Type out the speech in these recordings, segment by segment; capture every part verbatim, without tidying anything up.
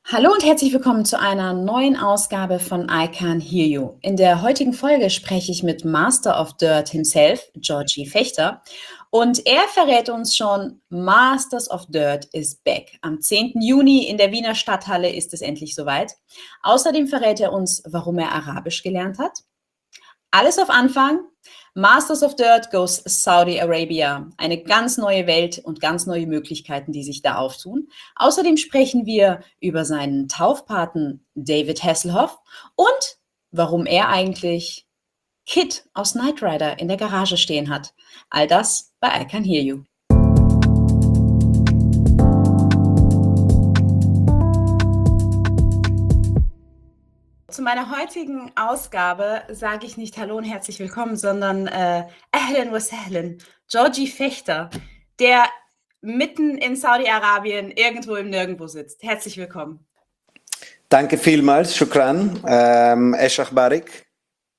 Hallo und herzlich willkommen zu einer neuen Ausgabe von I Can Hear You. In der heutigen Folge spreche ich mit Master of Dirt himself, Georgie Fechter. Und er verrät uns schon, Masters of Dirt is back. Am zehnten Juni in der Wiener Stadthalle ist es endlich soweit. Außerdem verrät er uns, warum er Arabisch gelernt hat. Alles auf Anfang. Masters of Dirt goes Saudi Arabia. Eine ganz neue Welt und ganz neue Möglichkeiten, die sich da auftun. Außerdem sprechen wir über seinen Taufpaten David Hasselhoff und warum er eigentlich Kid aus Knight Rider in der Garage stehen hat. All das bei I Can Hear You. Zu meiner heutigen Ausgabe sage ich nicht Hallo und herzlich willkommen, sondern äh, Ahlan wa sahlan, Georgie Fechter, der mitten in Saudi-Arabien irgendwo im Nirgendwo sitzt. Herzlich willkommen. Danke vielmals, shukran. Ähm, Esh akhbarik?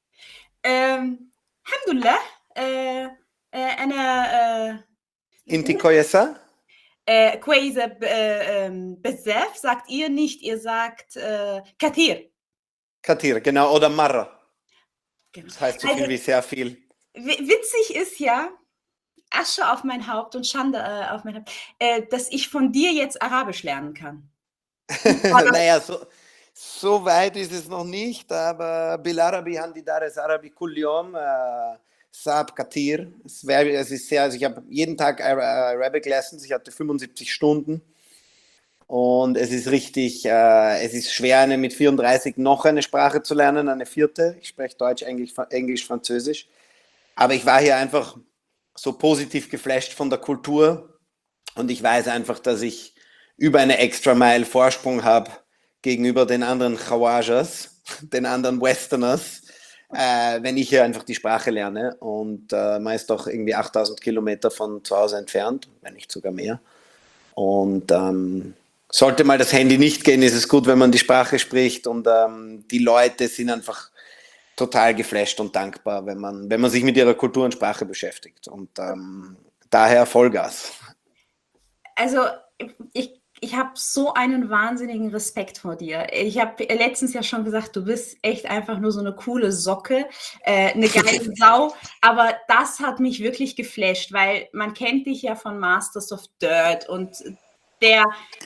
Ähm, Alhamdulillah. Äh, äh, أنا äh, Inti koyesa? äh, كويسة ب- äh, ähm, بزاف sagt ihr nicht, ihr sagt äh, كثير. Katir, genau, oder Marra. Genau. Das heißt so Also, viel wie sehr viel. wi- witzig ist ja, Asche auf mein Haupt und Schande äh, auf mein Haupt, äh, dass ich von dir jetzt Arabisch lernen kann. Naja, so, so weit ist es noch nicht, aber Bilarabi Handi Dares Arabi Kul Yom, äh, Saab Katir. Es, wär, es ist sehr, also ich habe jeden Tag äh, Arabic Lessons, ich hatte fünfundsiebzig Stunden. Und es ist richtig, äh, es ist schwer, eine mit vierunddreißig noch eine Sprache zu lernen, eine vierte. Ich spreche Deutsch, Englisch, Englisch, Französisch. Aber ich war hier einfach so positiv geflasht von der Kultur und ich weiß einfach, dass ich über eine extra Mile Vorsprung habe gegenüber den anderen Khawajas, den anderen Westerners, äh, wenn ich hier einfach die Sprache lerne. Und äh, man ist doch irgendwie achttausend Kilometer von zu Hause entfernt, wenn nicht sogar mehr. Und ähm, sollte mal das Handy nicht gehen, ist es gut, wenn man die Sprache spricht und ähm, die Leute sind einfach total geflasht und dankbar, wenn man, wenn man sich mit ihrer Kultur und Sprache beschäftigt. Und ähm, daher Vollgas. Also ich, ich habe so einen wahnsinnigen Respekt vor dir. Ich habe letztens ja schon gesagt, du bist echt einfach nur so eine coole Socke, äh, eine geile Sau. Aber das hat mich wirklich geflasht, weil man kennt dich ja von Masters of Dirt und der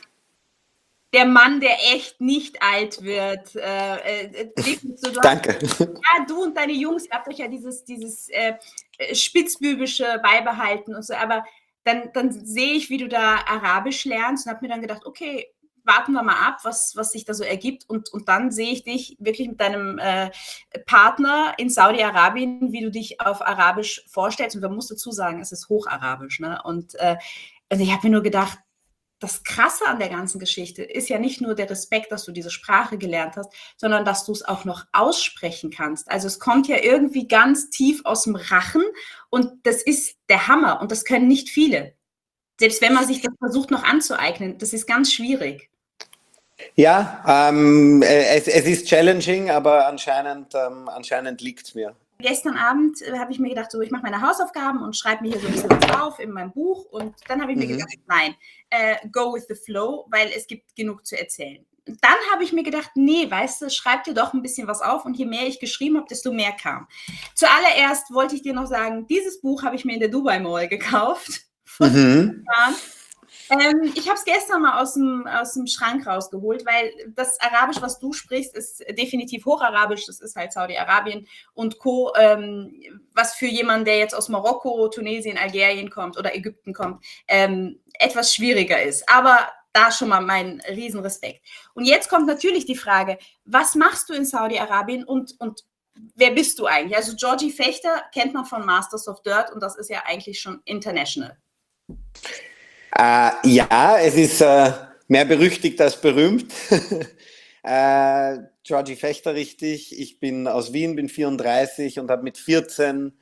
der Mann, der echt nicht alt wird. Äh, äh, wirklich so, du hast, Danke. ja, du und deine Jungs, ihr habt euch ja dieses, dieses äh, Spitzbübische beibehalten und so, aber dann, dann sehe ich, wie du da Arabisch lernst und habe mir dann gedacht, okay, warten wir mal ab, was, was sich da so ergibt. Und, und dann sehe ich dich wirklich mit deinem äh, Partner in Saudi-Arabien, wie du dich auf Arabisch vorstellst. Und man muss dazu sagen, es ist Hocharabisch. Ne? Und äh, also ich habe mir nur gedacht, das Krasse an der ganzen Geschichte ist ja nicht nur der Respekt, dass du diese Sprache gelernt hast, sondern dass du es auch noch aussprechen kannst. Also es kommt ja irgendwie ganz tief aus dem Rachen und das ist der Hammer und das können nicht viele. Selbst wenn man sich das versucht noch anzueignen, das ist ganz schwierig. Ja, ähm, äh, es, es ist challenging, aber anscheinend, ähm, anscheinend liegt es mir. Gestern Abend äh, habe ich mir gedacht, so ich mache meine Hausaufgaben und schreibe mir hier so ein bisschen was drauf in meinem Buch und dann habe ich mir Mhm. gedacht, nein, äh, go with the flow, weil es gibt genug zu erzählen. Und dann habe ich mir gedacht, nee, weißt du, schreib dir doch ein bisschen was auf und je mehr ich geschrieben habe, desto mehr kam. Zuallererst wollte ich dir noch sagen, dieses Buch habe ich mir in der Dubai Mall gekauft. Von Mhm. Jahren. Ähm, ich habe es gestern mal aus dem, aus dem Schrank rausgeholt, weil das Arabisch, was du sprichst, ist definitiv Hocharabisch. Das ist halt Saudi-Arabien und Co., ähm, was für jemanden, der jetzt aus Marokko, Tunesien, Algerien kommt oder Ägypten kommt, ähm, etwas schwieriger ist. Aber da schon mal mein Riesenrespekt. Und jetzt kommt natürlich die Frage, was machst du in Saudi-Arabien und, und wer bist du eigentlich? Also Georgie Fechter kennt man von Masters of Dirt und das ist ja eigentlich schon international. Äh, ja, es ist äh, mehr berüchtigt als berühmt. äh, Georgie Fechter, richtig. Ich bin aus Wien, bin vierunddreißig und habe mit vierzehn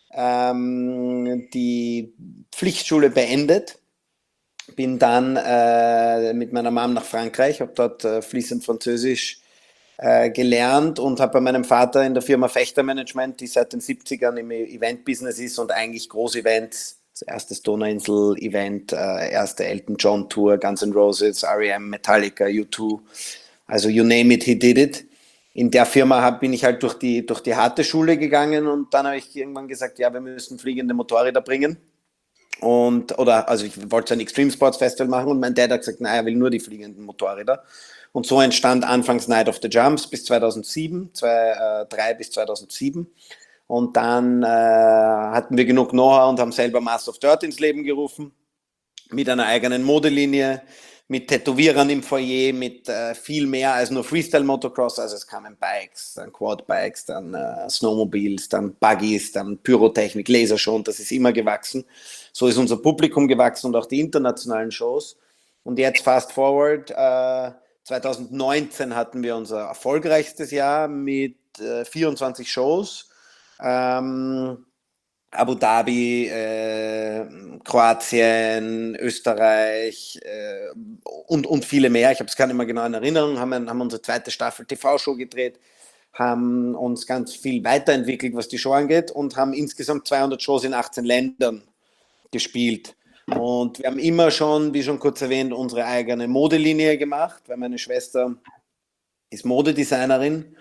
ähm, die Pflichtschule beendet. Bin dann äh, mit meiner Mom nach Frankreich, habe dort äh, fließend Französisch äh, gelernt und habe bei meinem Vater in der Firma Fechter Management, die seit den siebzigern im Event-Business ist und eigentlich Großevents Das erste Donauinsel-Event, äh, erste Elton John Tour, Guns N' Roses, R E M, Metallica, U zwei, also you name it, he did it. In der Firma hab, bin ich halt durch die, durch die harte Schule gegangen und dann habe ich irgendwann gesagt, ja, wir müssen fliegende Motorräder bringen. Und, oder, also ich wollte ein Extreme Sports Festival machen und mein Dad hat gesagt, naja, er will nur die fliegenden Motorräder. Und so entstand anfangs Night of the Jumps bis zweitausendsieben, zweitausenddrei bis zweitausendsieben. Und dann äh, hatten wir genug Know-how und haben selber Master of Dirt ins Leben gerufen, mit einer eigenen Modelinie, mit Tätowierern im Foyer, mit äh, viel mehr als nur Freestyle-Motocross. Also es kamen Bikes, dann Quadbikes, dann äh, Snowmobiles, dann Buggies, dann Pyrotechnik, Lasershow, und das ist immer gewachsen. So ist unser Publikum gewachsen und auch die internationalen Shows. Und jetzt fast forward, äh, zweitausendneunzehn hatten wir unser erfolgreichstes Jahr mit äh, vierundzwanzig Shows. Ähm, Abu Dhabi, äh, Kroatien, Österreich äh, und, und viele mehr. Ich habe es gar nicht mehr genau in Erinnerung. Haben, haben unsere zweite Staffel T V-Show gedreht, haben uns ganz viel weiterentwickelt, was die Show angeht, und haben insgesamt zweihundert Shows in achtzehn Ländern gespielt. Und wir haben immer schon, wie schon kurz erwähnt, unsere eigene Modelinie gemacht, weil meine Schwester ist Modedesignerin.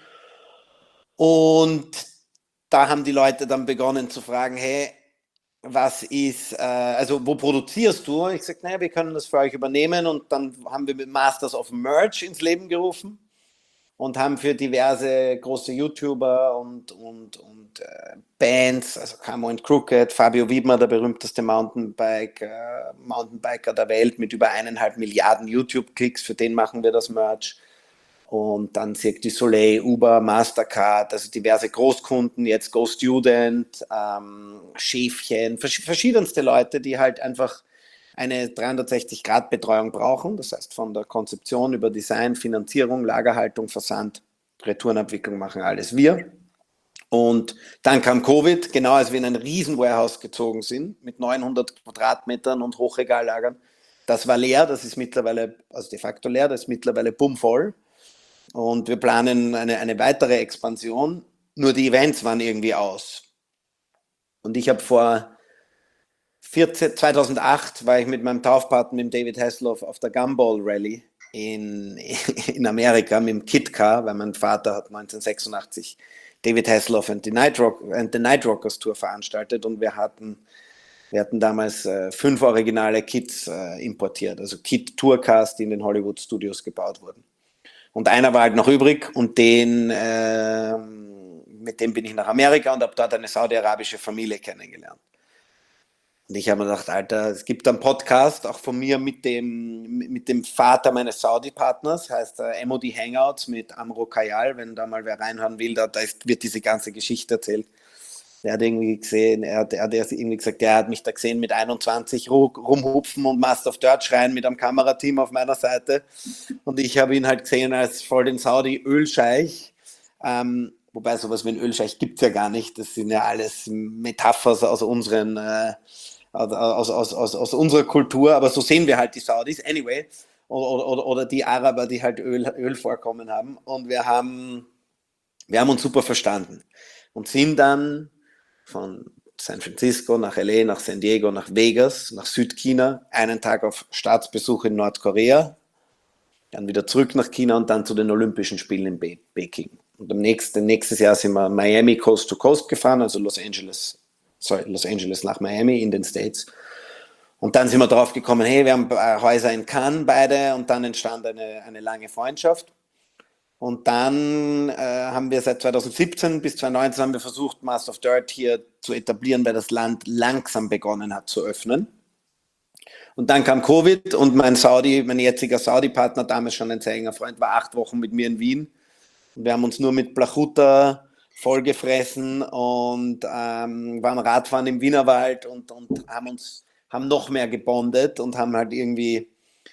Und da haben die Leute dann begonnen zu fragen, hey, was ist, äh, also wo produzierst du? Ich sage, naja, wir können das für euch übernehmen, und dann haben wir mit Masters of Merch ins Leben gerufen und haben für diverse große YouTuber und, und, und äh, Bands, also Camo and Crooked, Fabio Wiedmer, der berühmteste Mountainbike, äh, Mountainbiker der Welt mit über eineinhalb Milliarden YouTube-Klicks, für den machen wir das Merch. Und dann Cirque du Soleil, Uber, Mastercard, also diverse Großkunden, jetzt Go Student, ähm, Schäfchen, vers- verschiedenste Leute, die halt einfach eine dreihundertsechzig Grad Betreuung brauchen. Das heißt, von der Konzeption über Design, Finanzierung, Lagerhaltung, Versand, Retourenabwicklung machen alles wir. Und dann kam Covid, genau als wir in ein riesen Warehouse gezogen sind, mit neunhundert Quadratmetern und Hochregallagern. Das war leer, das ist mittlerweile, also de facto leer, das ist mittlerweile bummvoll. Und wir planen eine, eine weitere Expansion, nur die Events waren irgendwie aus. Und ich habe vor vierzehn, zweitausendacht war ich mit meinem Taufpaten, mit dem David Hasselhoff, auf der Gumball Rally in, in Amerika mit dem Kit Car, weil mein Vater hat neunzehnhundertsechsundachtzig David Hasselhoff and the Night, Rock, and the Night Rockers Tour veranstaltet, und wir hatten, wir hatten damals äh, fünf originale Kits äh, importiert, also Kit-Tourcars, die in den Hollywood Studios gebaut wurden. Und einer war halt noch übrig, und den, äh, mit dem bin ich nach Amerika und habe dort eine saudi-arabische Familie kennengelernt. Und ich habe mir gedacht, Alter, es gibt einen Podcast, auch von mir mit dem, mit dem Vater meines Saudi-Partners, heißt äh, M O D Hangouts mit Amro Kayal, wenn da mal wer reinhören will, da, da ist, wird diese ganze Geschichte erzählt. Er hat irgendwie gesehen, er hat, er hat irgendwie gesagt, er hat mich da gesehen mit einundzwanzig rumhupfen und Master of Dirt schreien mit einem Kamerateam auf meiner Seite. Und ich habe ihn halt gesehen als voll den Saudi-Ölscheich. Ähm, wobei sowas wie ein Ölscheich gibt es ja gar nicht. Das sind ja alles Metaphern aus unseren, äh, aus, aus, aus, aus unserer Kultur. Aber so sehen wir halt die Saudis. Anyway. Oder, oder, oder die Araber, die halt Öl, Ölvorkommen haben. Und wir haben, wir haben uns super verstanden. Und sind dann von San Francisco nach L A, nach San Diego, nach Vegas, nach Südchina, einen Tag auf Staatsbesuch in Nordkorea, dann wieder zurück nach China und dann zu den Olympischen Spielen in Be- Peking. Und am nächsten, nächstes Jahr sind wir Miami Coast to Coast gefahren, also Los Angeles, sorry, Los Angeles nach Miami in den States. Und dann sind wir drauf gekommen, hey, wir haben Häuser in Cannes beide, und dann entstand eine, eine lange Freundschaft. Und dann äh, haben wir seit zweitausendsiebzehn bis zweitausendneunzehn haben wir versucht, Master of Dirt hier zu etablieren, weil das Land langsam begonnen hat zu öffnen. Und dann kam Covid, und mein Saudi, mein jetziger Saudi-Partner, damals schon ein sehr enger Freund, war acht Wochen mit mir in Wien. Und wir haben uns nur mit Plachuta vollgefressen und ähm, waren Radfahren im Wienerwald und, und haben uns haben noch mehr gebondet und haben halt irgendwie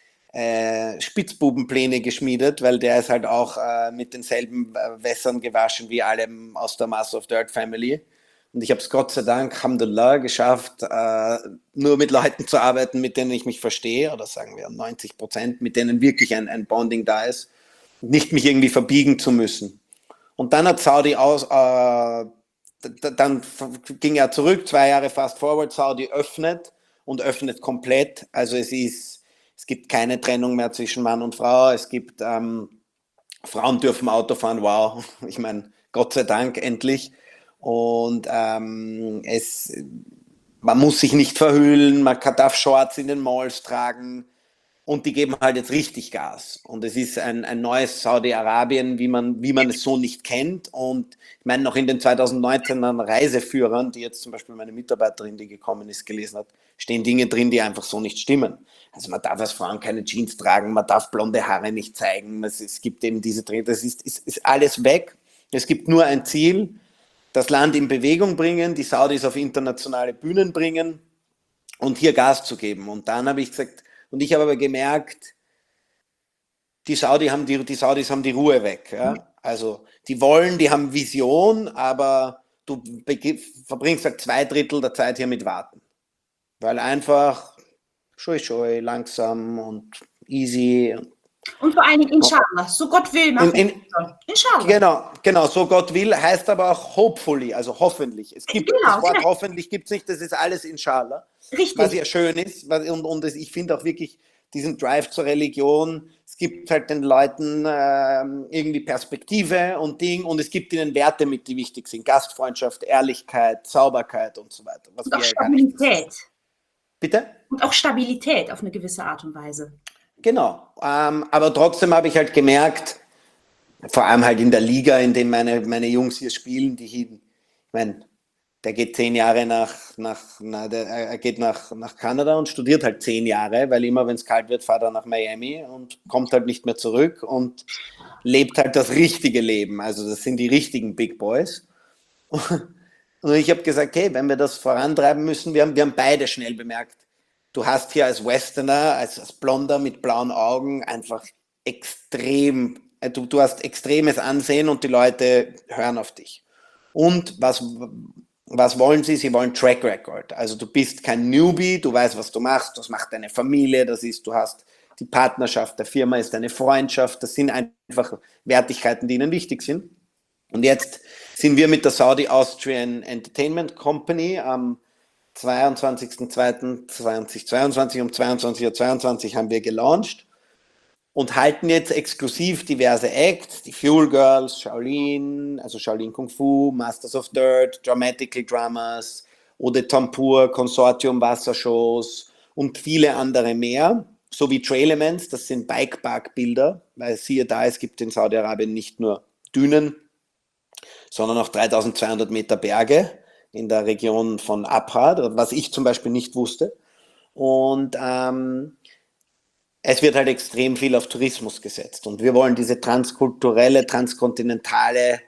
Äh, Spitzbubenpläne geschmiedet, weil der ist halt auch äh, mit denselben äh, Wässern gewaschen wie alle aus der Master of Dirt Family. Und ich habe es Gott sei Dank, Alhamdulillah, geschafft, äh, nur mit Leuten zu arbeiten, mit denen ich mich verstehe, oder sagen wir neunzig Prozent, mit denen wirklich ein, ein Bonding da ist, und nicht mich irgendwie verbiegen zu müssen. Und dann hat Saudi aus, äh, dann ging er zurück, zwei Jahre fast forward, Saudi öffnet und öffnet komplett. Also es ist, es gibt keine Trennung mehr zwischen Mann und Frau. Es gibt, ähm, Frauen dürfen Auto fahren, wow. Ich meine, Gott sei Dank endlich. Und ähm, es, man muss sich nicht verhüllen, man kann, darf Shorts in den Malls tragen. Und die geben halt jetzt richtig Gas. Und es ist ein, ein neues Saudi-Arabien, wie man, wie man es so nicht kennt. Und ich meine, noch in den zweitausendneunzehner Reiseführern, die jetzt zum Beispiel meine Mitarbeiterin, die gekommen ist, gelesen hat, stehen Dinge drin, die einfach so nicht stimmen. Also man darf als Frauen keine Jeans tragen, man darf blonde Haare nicht zeigen. Es, es gibt eben diese Dinge, das ist, ist, ist alles weg. Es gibt nur ein Ziel, das Land in Bewegung bringen, die Saudis auf internationale Bühnen bringen und hier Gas zu geben. Und dann habe ich gesagt, und ich habe aber gemerkt, die, Saudi haben die, die Saudis haben die Ruhe weg. Ja? Also die wollen, die haben Vision, aber du verbringst halt zwei Drittel der Zeit hier mit Warten. Weil einfach schoi schoi, langsam und easy. Und vor allen Dingen inshallah, so Gott will, machen in, in, inshallah. Genau, genau, so Gott will, heißt aber auch hopefully, also hoffentlich. Es gibt genau, das Wort genau. Hoffentlich gibt es nicht, das ist alles inshallah. Richtig. Was ja schön ist, und, und ich finde auch wirklich diesen Drive zur Religion, es gibt halt den Leuten äh, irgendwie Perspektive und Ding und es gibt ihnen Werte mit, die wichtig sind. Gastfreundschaft, Ehrlichkeit, Sauberkeit und so weiter. Was und auch Stabilität. Bitte? Und auch Stabilität auf eine gewisse Art und Weise. Genau, ähm, aber trotzdem habe ich halt gemerkt, vor allem halt in der Liga, in dem meine, meine Jungs hier spielen, die ich meine, der geht zehn Jahre nach, nach na, der, er geht nach, nach Kanada und studiert halt zehn Jahre, weil immer, wenn es kalt wird, fährt er nach Miami und kommt halt nicht mehr zurück und lebt halt das richtige Leben. Also das sind die richtigen Big Boys. Und ich habe gesagt, hey, wenn wir das vorantreiben müssen, wir haben, wir haben beide schnell bemerkt, du hast hier als Westerner, als, als Blonder mit blauen Augen einfach extrem, du, du hast extremes Ansehen und die Leute hören auf dich. Und was, was wollen sie? Sie wollen Track Record. Also du bist kein Newbie, du weißt, was du machst, das macht deine Familie, das ist, du hast die Partnerschaft der Firma, ist deine Freundschaft, das sind einfach Wertigkeiten, die ihnen wichtig sind. Und jetzt sind wir mit der Saudi Austrian Entertainment Company am zweiundzwanzigsten zweiten zweitausendzweiundzwanzig um zweiundzwanzig Uhr zweiundzwanzig haben wir gelauncht und halten jetzt exklusiv diverse Acts, die Fuel Girls, Shaolin, also Shaolin Kung Fu, Masters of Dirt, Dramatical Dramas, Eau de Tempur, Consortium Wassershows und viele andere mehr, sowie Trailements, das sind Bikepark-Bilder, weil siehe da, es gibt in Saudi-Arabien nicht nur Dünen, sondern auch dreitausendzweihundert Meter Berge in der Region von Abha, was ich zum Beispiel nicht wusste. Und ähm, es wird halt extrem viel auf Tourismus gesetzt. Und wir wollen diese transkulturelle, transkontinentale,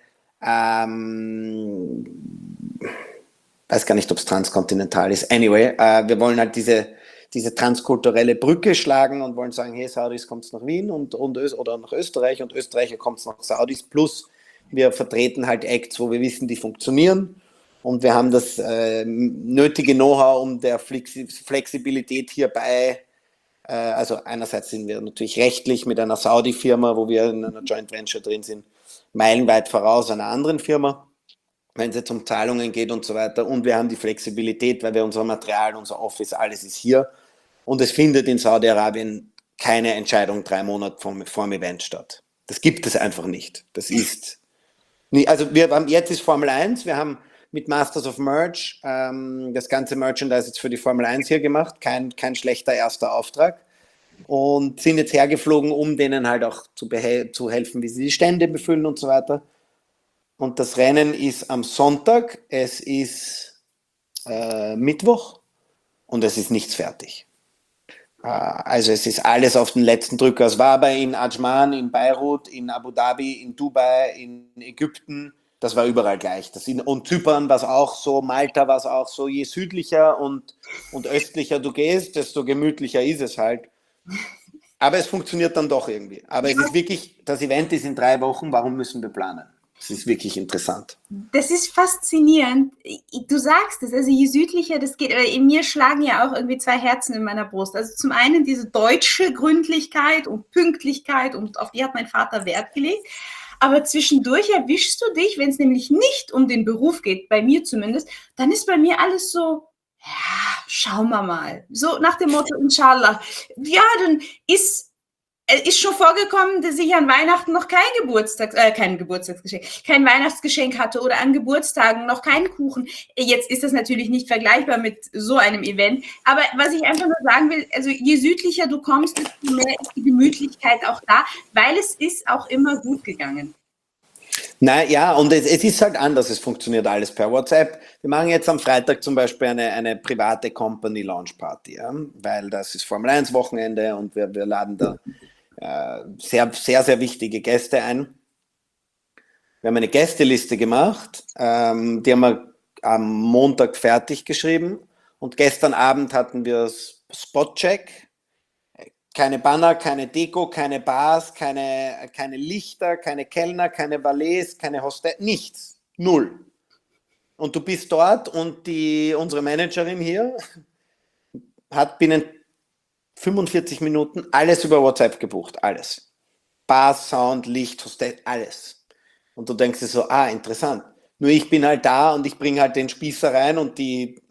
ähm, weiß gar nicht, ob es transkontinental ist, anyway, äh, wir wollen halt diese, diese transkulturelle Brücke schlagen und wollen sagen, hey, Saudis kommt nach Wien und, und oder nach Österreich und Österreicher kommt nach Saudis, plus wir vertreten halt Acts, wo wir wissen, die funktionieren. Und wir haben das äh, nötige Know-how, um der Flexibilität hierbei, äh, also einerseits sind wir natürlich rechtlich mit einer Saudi-Firma, wo wir in einer Joint Venture drin sind, meilenweit voraus einer anderen Firma, wenn es jetzt um Zahlungen geht und so weiter. Und wir haben die Flexibilität, weil wir unser Material, unser Office, alles ist hier. Und es findet in Saudi-Arabien keine Entscheidung drei Monate vor, vor dem Event statt. Das gibt es einfach nicht. Das ist nicht, also wir haben, jetzt ist Formel eins, wir haben mit Masters of Merch ähm, das ganze Merchandise jetzt für die Formel eins hier gemacht, kein, kein schlechter erster Auftrag und sind jetzt hergeflogen, um denen halt auch zu, zu helfen, wie sie die Stände befüllen und so weiter. Und das Rennen ist am Sonntag, es ist äh, Mittwoch und es ist nichts fertig. Äh, also es ist alles auf den letzten Drücker. Es war aber in Ajman, in Beirut, in Abu Dhabi, in Dubai, in Ägypten. Das war überall gleich. Das in, und Zypern war es auch so, Malta war es auch so. Je südlicher und, und östlicher du gehst, desto gemütlicher ist es halt. Aber es funktioniert dann doch irgendwie. Aber es ist wirklich, das Event ist in drei Wochen, warum müssen wir planen? Das ist wirklich interessant. Das ist faszinierend. Du sagst es, also je südlicher das geht, in mir schlagen ja auch irgendwie zwei Herzen in meiner Brust. Also zum einen diese deutsche Gründlichkeit und Pünktlichkeit und auf die hat mein Vater Wert gelegt. aber zwischendurch erwischst du dich, wenn es nämlich nicht um den Beruf geht, bei mir zumindest, dann ist bei mir alles so, ja, schauen wir mal. So nach dem Motto, inshallah. Ja, dann ist es ist schon vorgekommen, dass ich an Weihnachten noch kein Geburtstag, äh, kein Geburtstagsgeschenk, kein Weihnachtsgeschenk hatte oder an Geburtstagen noch keinen Kuchen. Jetzt ist das natürlich nicht vergleichbar mit so einem Event, aber was ich einfach nur sagen will, also je südlicher du kommst, desto mehr ist die Gemütlichkeit auch da, weil es ist auch immer gut gegangen. Na ja, und es, es ist halt anders, es funktioniert alles per WhatsApp. Wir machen jetzt am Freitag zum Beispiel eine, eine private Company Launch Party, ja? Weil das ist Formel eins Wochenende und wir, wir laden da äh, sehr, sehr, sehr wichtige Gäste ein. Wir haben eine Gästeliste gemacht, ähm, die haben wir am Montag fertig geschrieben und gestern Abend hatten wir Spotcheck. Keine Banner, keine Deko, keine Bars, keine, keine Lichter, keine Kellner, keine Valets, keine Hostess, nichts. Null. Und du bist dort und die, unsere Managerin hier hat binnen fünfundvierzig Minuten alles über WhatsApp gebucht. Alles. Bars, Sound, Licht, Hostess, alles. Und du denkst dir so, ah, interessant. Nur ich bin halt da und ich bringe halt den Spießer rein und die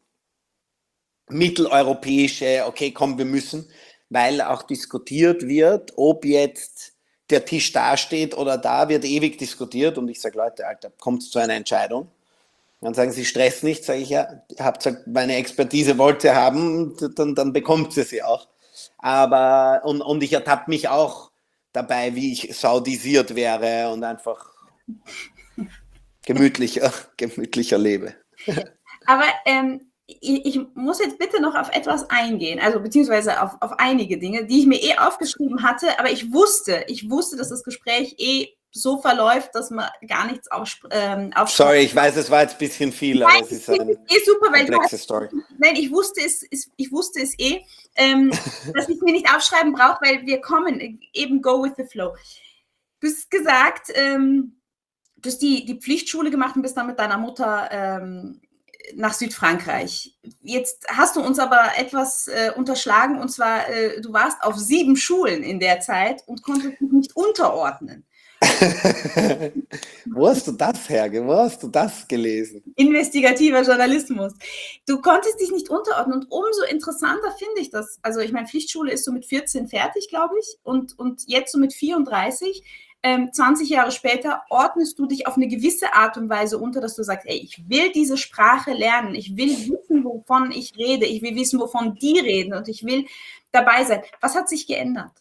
mitteleuropäische, okay, komm, wir müssen, weil auch diskutiert wird, ob jetzt der Tisch da steht oder da, wird ewig diskutiert und ich sage, Leute, Alter, kommt zu einer Entscheidung. Dann sagen sie, Stress nicht, sage ich, ja, habt gesagt, meine Expertise wollt ihr haben, dann, dann bekommt ihr sie auch. Aber, und, und ich ertappe mich auch dabei, wie ich saudisiert wäre und einfach gemütlicher, gemütlicher lebe. Aber ähm, ich, ich muss jetzt bitte noch auf etwas eingehen, also beziehungsweise auf, auf einige Dinge, die ich mir eh aufgeschrieben hatte, aber ich wusste, ich wusste, dass das Gespräch eh so verläuft, dass man gar nichts aufspricht. Ähm, Sorry, ich weiß, es war jetzt ein bisschen viel, aber nein, es ist eine eh super, weil komplexe hast, Story. Nein, ich wusste es, ich wusste es eh, ähm, dass ich mir nicht aufschreiben brauche, weil wir kommen, eben go with the flow. Du hast gesagt, ähm, du hast die, die Pflichtschule gemacht und bist dann mit deiner Mutter ähm, nach Südfrankreich. Jetzt hast du uns aber etwas äh, unterschlagen, und zwar, äh, du warst auf sieben Schulen in der Zeit und konntest dich nicht unterordnen. Wo hast du das herge? Wo hast du das gelesen? Investigativer Journalismus. Du konntest dich nicht unterordnen und umso interessanter finde ich das. Also ich meine, Pflichtschule ist so mit vierzehn fertig, glaube ich, und, und jetzt so mit vierunddreißig. Ähm, zwanzig Jahre später ordnest du dich auf eine gewisse Art und Weise unter, dass du sagst, ey, ich will diese Sprache lernen, ich will wissen, wovon ich rede, ich will wissen, wovon die reden und ich will dabei sein. Was hat sich geändert?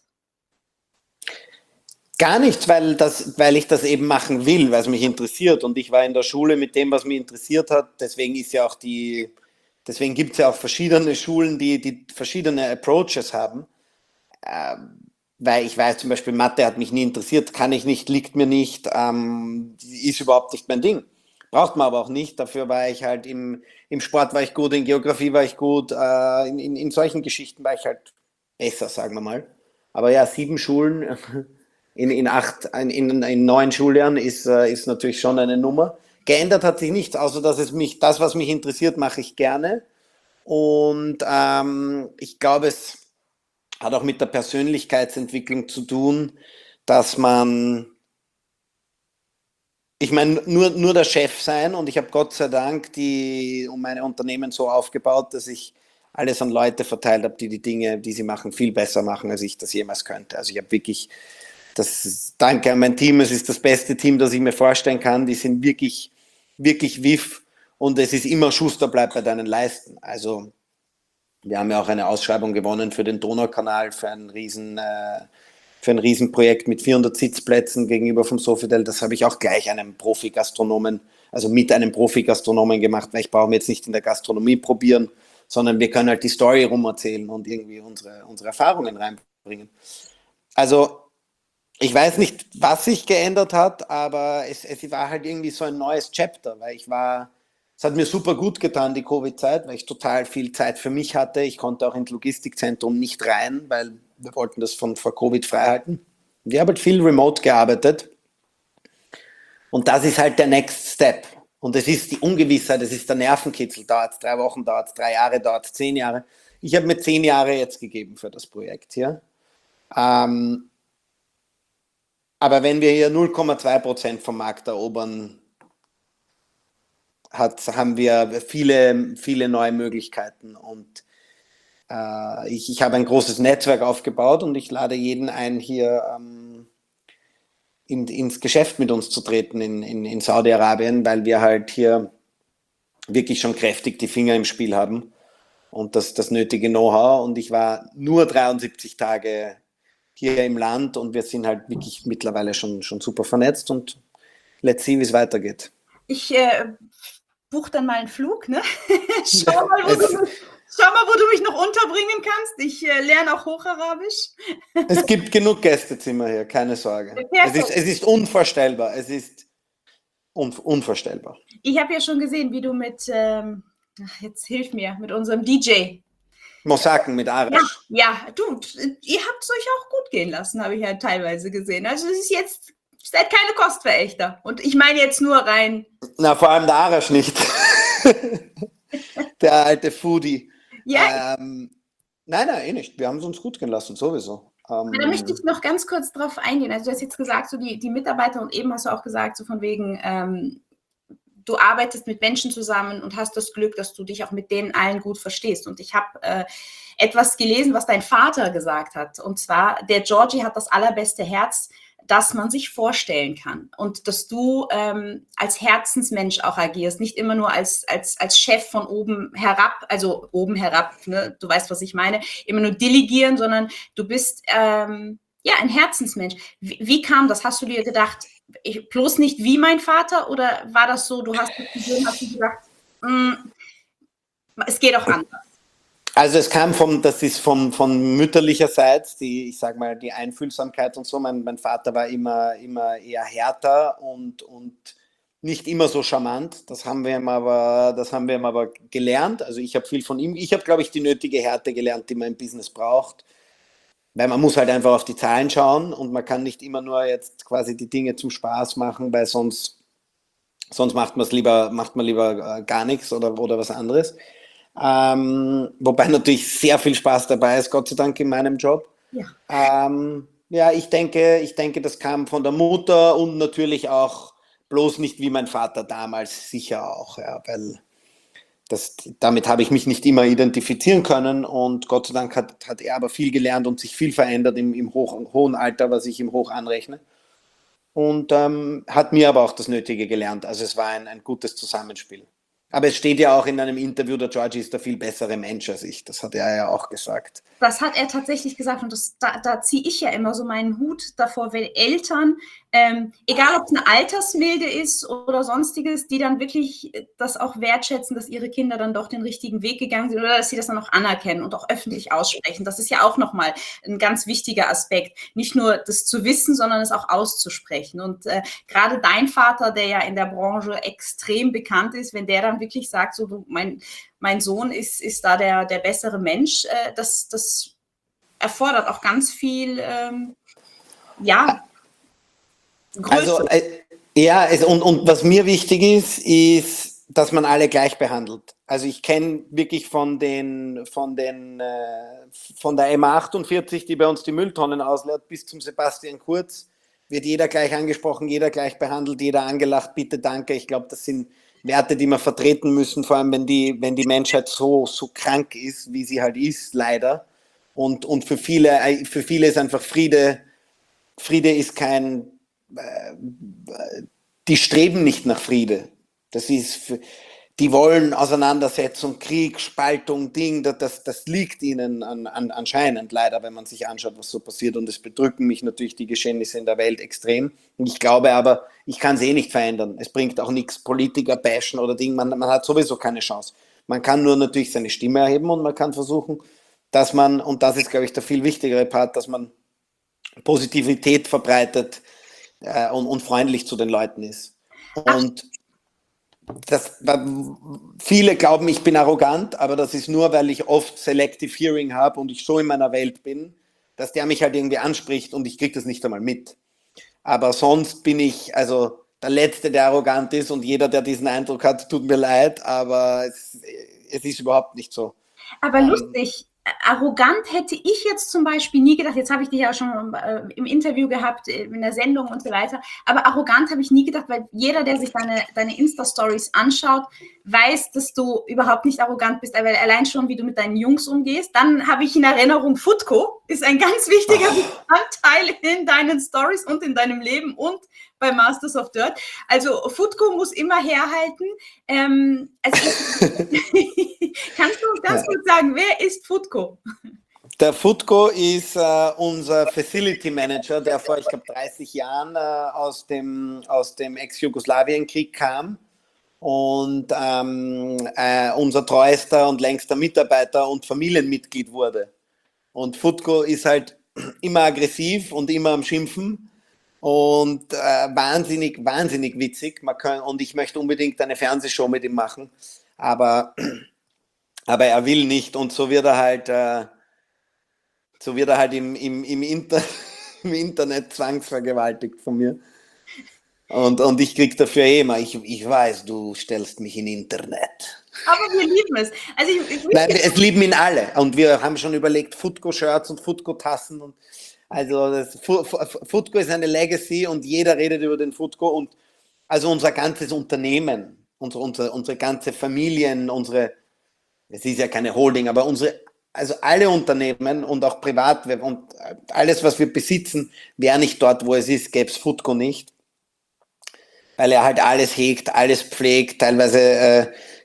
Gar nichts, weil, das, weil ich das eben machen will, weil es mich interessiert und ich war in der Schule mit dem, was mich interessiert hat, deswegen ist ja auch die, deswegen gibt es ja auch verschiedene Schulen, die, die verschiedene Approaches haben. Ähm, weil ich weiß zum Beispiel, Mathe hat mich nie interessiert, kann ich nicht, liegt mir nicht, ähm, ist überhaupt nicht mein Ding. Braucht man aber auch nicht, dafür war ich halt im, im Sport war ich gut, in Geografie war ich gut, äh, in, in, in solchen Geschichten war ich halt besser, sagen wir mal. Aber ja, sieben Schulen in, in, acht, in, in, in neun Schuljahren ist, äh, ist natürlich schon eine Nummer. Geändert hat sich nichts, außer dass es mich, das, was mich interessiert, mache ich gerne. Und ähm, ich glaube, es hat auch mit der Persönlichkeitsentwicklung zu tun, dass man, ich meine, nur, nur der Chef sein und ich habe Gott sei Dank die, um meine Unternehmen so aufgebaut, dass ich alles an Leute verteilt habe, die die Dinge, die sie machen, viel besser machen, als ich das jemals könnte. Also ich habe wirklich, das, danke an mein Team, es ist das beste Team, das ich mir vorstellen kann, die sind wirklich, wirklich wiff und es ist immer Schuster bleibt bei deinen Leisten. Also wir haben ja auch eine Ausschreibung gewonnen für den Donaukanal, für ein riesen, äh, für ein Riesenprojekt mit vierhundert Sitzplätzen gegenüber vom Sofitel. Das habe ich auch gleich einem Profi-Gastronomen, also mit einem Profi-Gastronomen gemacht, weil ich brauche mir jetzt nicht in der Gastronomie probieren, sondern wir können halt die Story rumerzählen und irgendwie unsere, unsere Erfahrungen reinbringen. Also ich weiß nicht, was sich geändert hat, aber es, es war halt irgendwie so ein neues Chapter, weil ich war, es hat mir super gut getan, die Covid-Zeit, weil ich total viel Zeit für mich hatte. Ich konnte auch ins Logistikzentrum nicht rein, weil wir wollten das von vor Covid freihalten. Wir haben halt viel remote gearbeitet und das ist halt der Next Step. Und es ist die Ungewissheit, es ist der Nervenkitzel, dauert es drei Wochen, dauert es drei Jahre, dauert es zehn Jahre. Ich habe mir zehn Jahre jetzt gegeben für das Projekt hier. Ähm, aber wenn wir hier null Komma zwei Prozent vom Markt erobern, hat, haben wir viele, viele neue Möglichkeiten. Und äh, ich, ich habe ein großes Netzwerk aufgebaut und ich lade jeden ein, hier ähm, in, ins Geschäft mit uns zu treten in, in, in Saudi-Arabien, weil wir halt hier wirklich schon kräftig die Finger im Spiel haben und das, das nötige Know-how. Und ich war nur dreiundsiebzig Tage hier im Land und wir sind halt wirklich mittlerweile schon, schon super vernetzt und let's see, wie es weitergeht. Ich äh, buche dann mal einen Flug, ne? Schau mal, wo du mich, schau mal, wo du mich noch unterbringen kannst. Ich äh, lerne auch Hocharabisch. Es gibt genug Gästezimmer hier, keine Sorge. Es ist, es ist unvorstellbar, es ist un, unvorstellbar. Ich habe ja schon gesehen, wie du mit, ähm, ach, jetzt hilf mir, mit unserem D J. Mosaken mit Arash. Ja, ja, du, ihr habt es euch auch gut gehen lassen, habe ich ja teilweise gesehen. Also es ist jetzt, ihr seid keine Kostverächter. Und ich meine jetzt nur rein... Na, vor allem der Arash nicht. Der alte Foodie. Ja. Ähm, nein, nein, eh nicht. Wir haben es uns gut gehen lassen, sowieso. Ähm, da möchte ich noch ganz kurz drauf eingehen. Also du hast jetzt gesagt, so die, die Mitarbeiter und eben hast du auch gesagt, so von wegen... Ähm, du arbeitest mit Menschen zusammen und hast das Glück, dass du dich auch mit denen allen gut verstehst. Und ich habe äh, etwas gelesen, was dein Vater gesagt hat. Und zwar, der Georgie hat das allerbeste Herz, das man sich vorstellen kann. Und dass du ähm, als Herzensmensch auch agierst, nicht immer nur als, als, als Chef von oben herab, also oben herab, ne? Du weißt, was ich meine, immer nur delegieren, sondern du bist ähm, ja ein Herzensmensch. Wie, wie kam das? Hast du dir gedacht, ich, bloß nicht wie mein Vater, oder war das so, du hast gesehen, hast du gedacht, mm, es geht auch anders? Also es kam vom, das ist von, von mütterlicherseits, die, ich sag mal, die Einfühlsamkeit und so. Mein, mein Vater war immer, immer eher härter und, und nicht immer so charmant. Das haben wir ihm aber, das haben wir ihm aber gelernt. Also ich habe viel von ihm, ich habe, glaube ich, die nötige Härte gelernt, die man im Business braucht. Weil man muss halt einfach auf die Zahlen schauen und man kann nicht immer nur jetzt quasi die Dinge zum Spaß machen, weil sonst, sonst macht man es lieber, macht man lieber äh, gar nichts oder, oder was anderes. Ähm, wobei natürlich sehr viel Spaß dabei ist, Gott sei Dank in meinem Job. Ja, ähm, ja ich, denke, ich denke, das kam von der Mutter und natürlich auch bloß nicht wie mein Vater damals, sicher auch, ja, weil das, damit habe ich mich nicht immer identifizieren können und Gott sei Dank hat, hat er aber viel gelernt und sich viel verändert im, im hoch, hohen Alter, was ich ihm hoch anrechne. Und ähm, hat mir aber auch das Nötige gelernt. Also es war ein, ein gutes Zusammenspiel. Aber es steht ja auch in einem Interview, der Georgie ist der viel bessere Mensch als ich. Das hat er ja auch gesagt. Das hat er tatsächlich gesagt und das, da, da ziehe ich ja immer so meinen Hut davor, wenn Eltern, ähm, egal ob es eine Altersmilde ist oder sonstiges, die dann wirklich das auch wertschätzen, dass ihre Kinder dann doch den richtigen Weg gegangen sind oder dass sie das dann auch anerkennen und auch öffentlich aussprechen. Das ist ja auch nochmal ein ganz wichtiger Aspekt. Nicht nur das zu wissen, sondern es auch auszusprechen. Und äh, gerade dein Vater, der ja in der Branche extrem bekannt ist, wenn der dann wirklich sagt, so du, mein Mein Sohn ist, ist da der, der bessere Mensch. Äh, das, das erfordert auch ganz viel, ähm, ja, Größe. Also, äh, ja, es, und, und was mir wichtig ist, ist, dass man alle gleich behandelt. Also ich kenne wirklich von den, von den, äh, von der M achtundvierzig, die bei uns die Mülltonnen ausleert, bis zum Sebastian Kurz, wird jeder gleich angesprochen, jeder gleich behandelt, jeder angelacht, bitte, danke. Ich glaube, das sind Werte, die wir vertreten müssen, vor allem wenn die, wenn die Menschheit so, so krank ist, wie sie halt ist, leider. Und, und für viele, für viele ist einfach Friede, Friede ist kein, äh, die streben nicht nach Friede. Das ist, für, die wollen Auseinandersetzung, Krieg, Spaltung, Ding, das, das liegt ihnen an, an, anscheinend leider, wenn man sich anschaut, was so passiert. Und es bedrücken mich natürlich die Geschehnisse in der Welt extrem. Und ich glaube aber, ich kann es eh nicht verändern. Es bringt auch nichts, Politiker bashen oder Ding. Man, man hat sowieso keine Chance. Man kann nur natürlich seine Stimme erheben und man kann versuchen, dass man, und das ist, glaube ich, der viel wichtigere Part, dass man Positivität verbreitet äh, und, und freundlich zu den Leuten ist. Und das, viele glauben, ich bin arrogant, aber das ist nur, weil ich oft Selective Hearing habe und ich so in meiner Welt bin, dass der mich halt irgendwie anspricht und ich kriege das nicht einmal mit. Aber sonst bin ich also der Letzte, der arrogant ist und jeder, der diesen Eindruck hat, tut mir leid, aber es, es ist überhaupt nicht so. Aber ähm, lustig, arrogant hätte ich jetzt zum Beispiel nie gedacht, jetzt habe ich dich ja schon äh, im Interview gehabt, in der Sendung und so weiter, aber arrogant habe ich nie gedacht, weil jeder, der sich deine, deine Insta-Stories anschaut, weiß, dass du überhaupt nicht arrogant bist, weil allein schon, wie du mit deinen Jungs umgehst. Dann habe ich in Erinnerung, Futko ist ein ganz wichtiger Bestandteil in deinen Stories und in deinem Leben und bei Masters of Dirt. Also Futko muss immer herhalten. Ähm, also ich, kannst du ganz kurz sagen, wer ist Futko? Der Futko ist äh, unser Facility Manager, der vor, ich glaube, dreißig Jahren äh, aus dem, aus dem Ex-Jugoslawien-Krieg kam und ähm, äh, unser treuester und längster Mitarbeiter und Familienmitglied wurde. Und Futko ist halt immer aggressiv und immer am Schimpfen. Und äh, wahnsinnig, wahnsinnig witzig. Man kann, und ich möchte unbedingt eine Fernsehshow mit ihm machen, aber, aber er will nicht. Und so wird er halt, äh, so wird er halt im, im, im, Inter, im Internet zwangsvergewaltigt von mir. Und, und ich kriege dafür eh immer, ich, ich weiß, du stellst mich in Internet. Aber wir lieben es. Also ich, ich Nein, es lieben ihn alle. Und wir haben schon überlegt, Futko-Shirts und Futko-Tassen und also das Futko ist eine Legacy und jeder redet über den Futko und also unser ganzes Unternehmen, unsere, unsere, unsere ganze Familien, unsere, es ist ja keine Holding, aber unsere, also alle Unternehmen und auch privat und alles, was wir besitzen, wäre nicht dort, wo es ist, gäbe es Futko nicht, weil er halt alles hegt, alles pflegt, teilweise äh,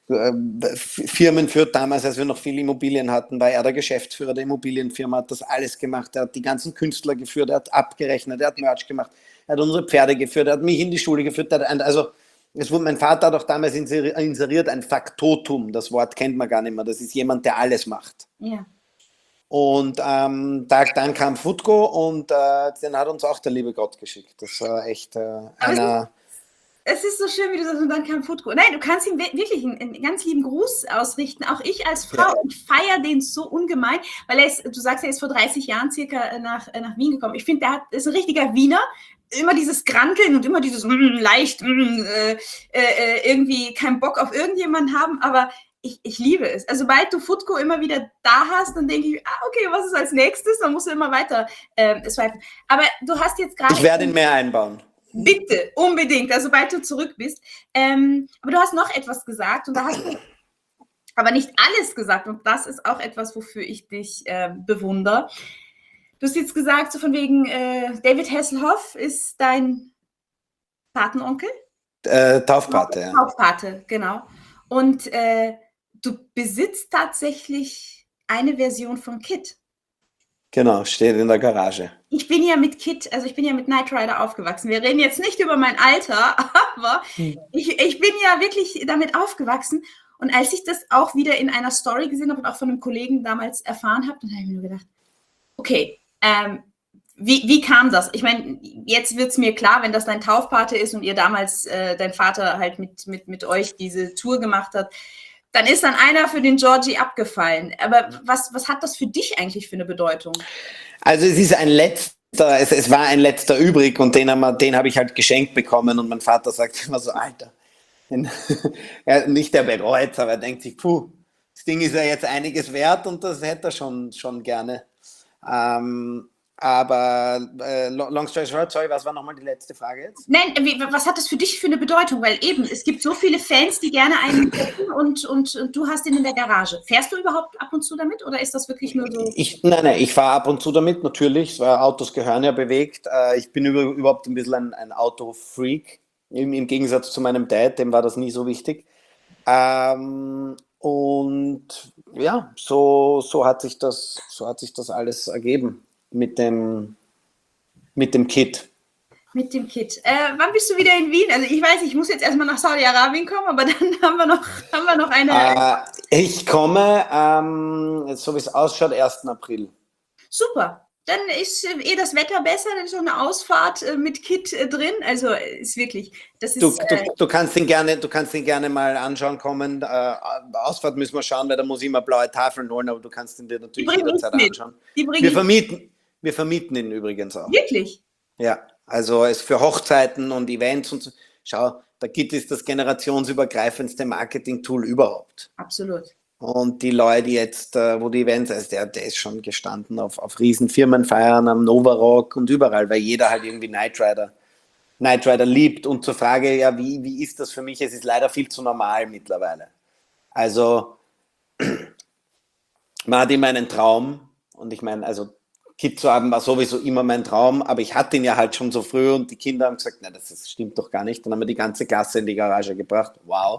Firmen führt. Damals, als wir noch viele Immobilien hatten, war er der Geschäftsführer der Immobilienfirma, hat das alles gemacht, er hat die ganzen Künstler geführt, er hat abgerechnet, er hat Merch gemacht, er hat unsere Pferde geführt, er hat mich in die Schule geführt, er hat, also es wurde, mein Vater hat auch damals inseriert, ein Faktotum, das Wort kennt man gar nicht mehr, das ist jemand, der alles macht. Ja. Und ähm, da, dann kam Futko und äh, den hat uns auch der liebe Gott geschickt, das war echt äh, einer... Es ist so schön, wie du sagst, und dann kam Futko. Nein, du kannst ihm wirklich einen, einen ganz lieben Gruß ausrichten. Auch ich als Frau, ja. Ich feiere den so ungemein, weil er ist, du sagst, er ist vor dreißig Jahren circa nach, nach Wien gekommen. Ich finde, der hat, ist ein richtiger Wiener. Immer dieses Granteln und immer dieses mm, leicht, mm, äh, äh, irgendwie keinen Bock auf irgendjemanden haben, aber ich, ich liebe es. Also sobald du Futko immer wieder da hast, dann denke ich, ah, okay, was ist als nächstes? Dann musst du immer weiter äh, swipen. Aber du hast jetzt gerade... Ich werde ihn mehr einbauen. Bitte, unbedingt, also sobald du zurück bist. Ähm, aber du hast noch etwas gesagt und da hast du aber nicht alles gesagt und das ist auch etwas, wofür ich dich äh, bewundere. Du hast jetzt gesagt, so von wegen, äh, David Hasselhoff ist dein Patenonkel? Äh, Taufpate, ja. Taufpate, genau. Und äh, du besitzt tatsächlich eine Version von Kit. Genau, steht in der Garage. Ich bin ja mit Kit, also ich bin ja mit Knight Rider aufgewachsen. Wir reden jetzt nicht über mein Alter, aber hm. ich, ich bin ja wirklich damit aufgewachsen. Und als ich das auch wieder in einer Story gesehen habe und auch von einem Kollegen damals erfahren habe, dann habe ich mir nur gedacht, okay, ähm, wie, wie kam das? Ich meine, jetzt wird es mir klar, wenn das dein Taufpate ist und ihr damals, äh, dein Vater halt mit, mit, mit euch diese Tour gemacht hat, dann ist dann einer für den Georgie abgefallen. Aber was, was hat das für dich eigentlich für eine Bedeutung? Also es ist ein letzter, es, es war ein letzter übrig und den, wir, den habe ich halt geschenkt bekommen und mein Vater sagt immer so, Alter, ja, nicht der bereut, aber er denkt sich, puh, das Ding ist ja jetzt einiges wert und das hätte er schon, schon gerne. Ähm, aber äh, long story short, sorry, was war nochmal die letzte Frage jetzt? Nein, wie, was hat das für dich für eine Bedeutung? Weil eben, es gibt so viele Fans, die gerne einen und, und, und du hast ihn in der Garage. Fährst du überhaupt ab und zu damit oder ist das wirklich nur so? Ich, nein, nein, ich fahre ab und zu damit, natürlich. Autos gehören ja bewegt. Ich bin über, überhaupt ein bisschen ein, ein Autofreak, im, im Gegensatz zu meinem Dad, dem war das nie so wichtig. Ähm, und ja, so, so, hat sich das, so hat sich das alles ergeben. Mit dem, mit dem Kit. Mit dem Kit. Äh, wann bist du wieder in Wien? Also ich weiß, ich muss jetzt erstmal nach Saudi-Arabien kommen, aber dann haben wir noch, haben wir noch eine... Äh, ich komme, ähm, so wie es ausschaut, ersten April. Super. Dann ist äh, eh das Wetter besser, dann ist noch eine Ausfahrt äh, mit Kit äh, drin. Also ist wirklich... Das ist, du, du, äh, du, kannst ihn gerne, du kannst ihn gerne mal anschauen kommen. Äh, Ausfahrt müssen wir schauen, weil da muss ich immer blaue Tafeln holen, aber du kannst ihn dir natürlich jederzeit anschauen. Die wir vermieten... Wir vermieten ihn übrigens auch. Wirklich? Ja, also es für Hochzeiten und Events und so. Schau, der Kit ist das generationsübergreifendste Marketing-Tool überhaupt. Absolut. Und die Leute jetzt, äh, wo die Events, also der, der ist schon gestanden auf, auf riesen Firmenfeiern am Nova Rock und überall, weil jeder halt irgendwie Knight Rider, Knight Rider liebt. Und zur Frage, ja, wie, wie ist das für mich? Es ist leider viel zu normal mittlerweile. Also man hat immer einen Traum und ich meine, also Kind zu haben war sowieso immer mein Traum, aber ich hatte ihn ja halt schon so früh und die Kinder haben gesagt, nein, das, das stimmt doch gar nicht. Dann haben wir die ganze Klasse in die Garage gebracht. Wow.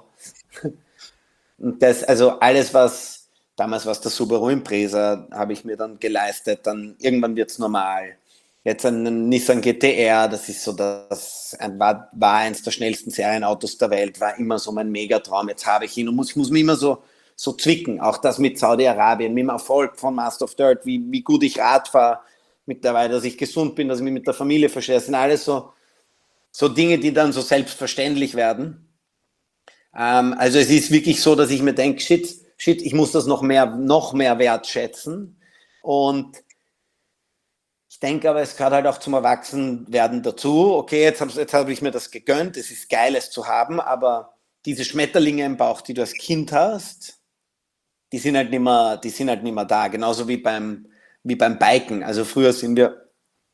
Und das, also alles, was damals war es der Subaru Impreza, habe ich mir dann geleistet. Dann irgendwann wird es normal. Jetzt ein Nissan G T R, das ist so das, war, war eins der schnellsten Serienautos der Welt, war immer so mein Megatraum. Jetzt habe ich ihn und muss, ich muss mich immer so, so zwicken. Auch das mit Saudi-Arabien, mit dem Erfolg von Master of Dirt, wie, wie gut ich Rad fahre mittlerweile, dass ich gesund bin, dass ich mich mit der Familie verstehe. Das sind alles so, so Dinge, die dann so selbstverständlich werden. Ähm, also es ist wirklich so, dass ich mir denke, shit, shit, ich muss das noch mehr, noch mehr wertschätzen. Und ich denke aber, es gehört halt auch zum Erwachsenwerden dazu. Okay, jetzt habe jetzt hab ich mir das gegönnt, es ist geil, es zu haben, aber diese Schmetterlinge im Bauch, die du als Kind hast, die sind halt nicht mehr, die sind halt nicht mehr da. Genauso wie beim, wie beim Biken. Also früher sind wir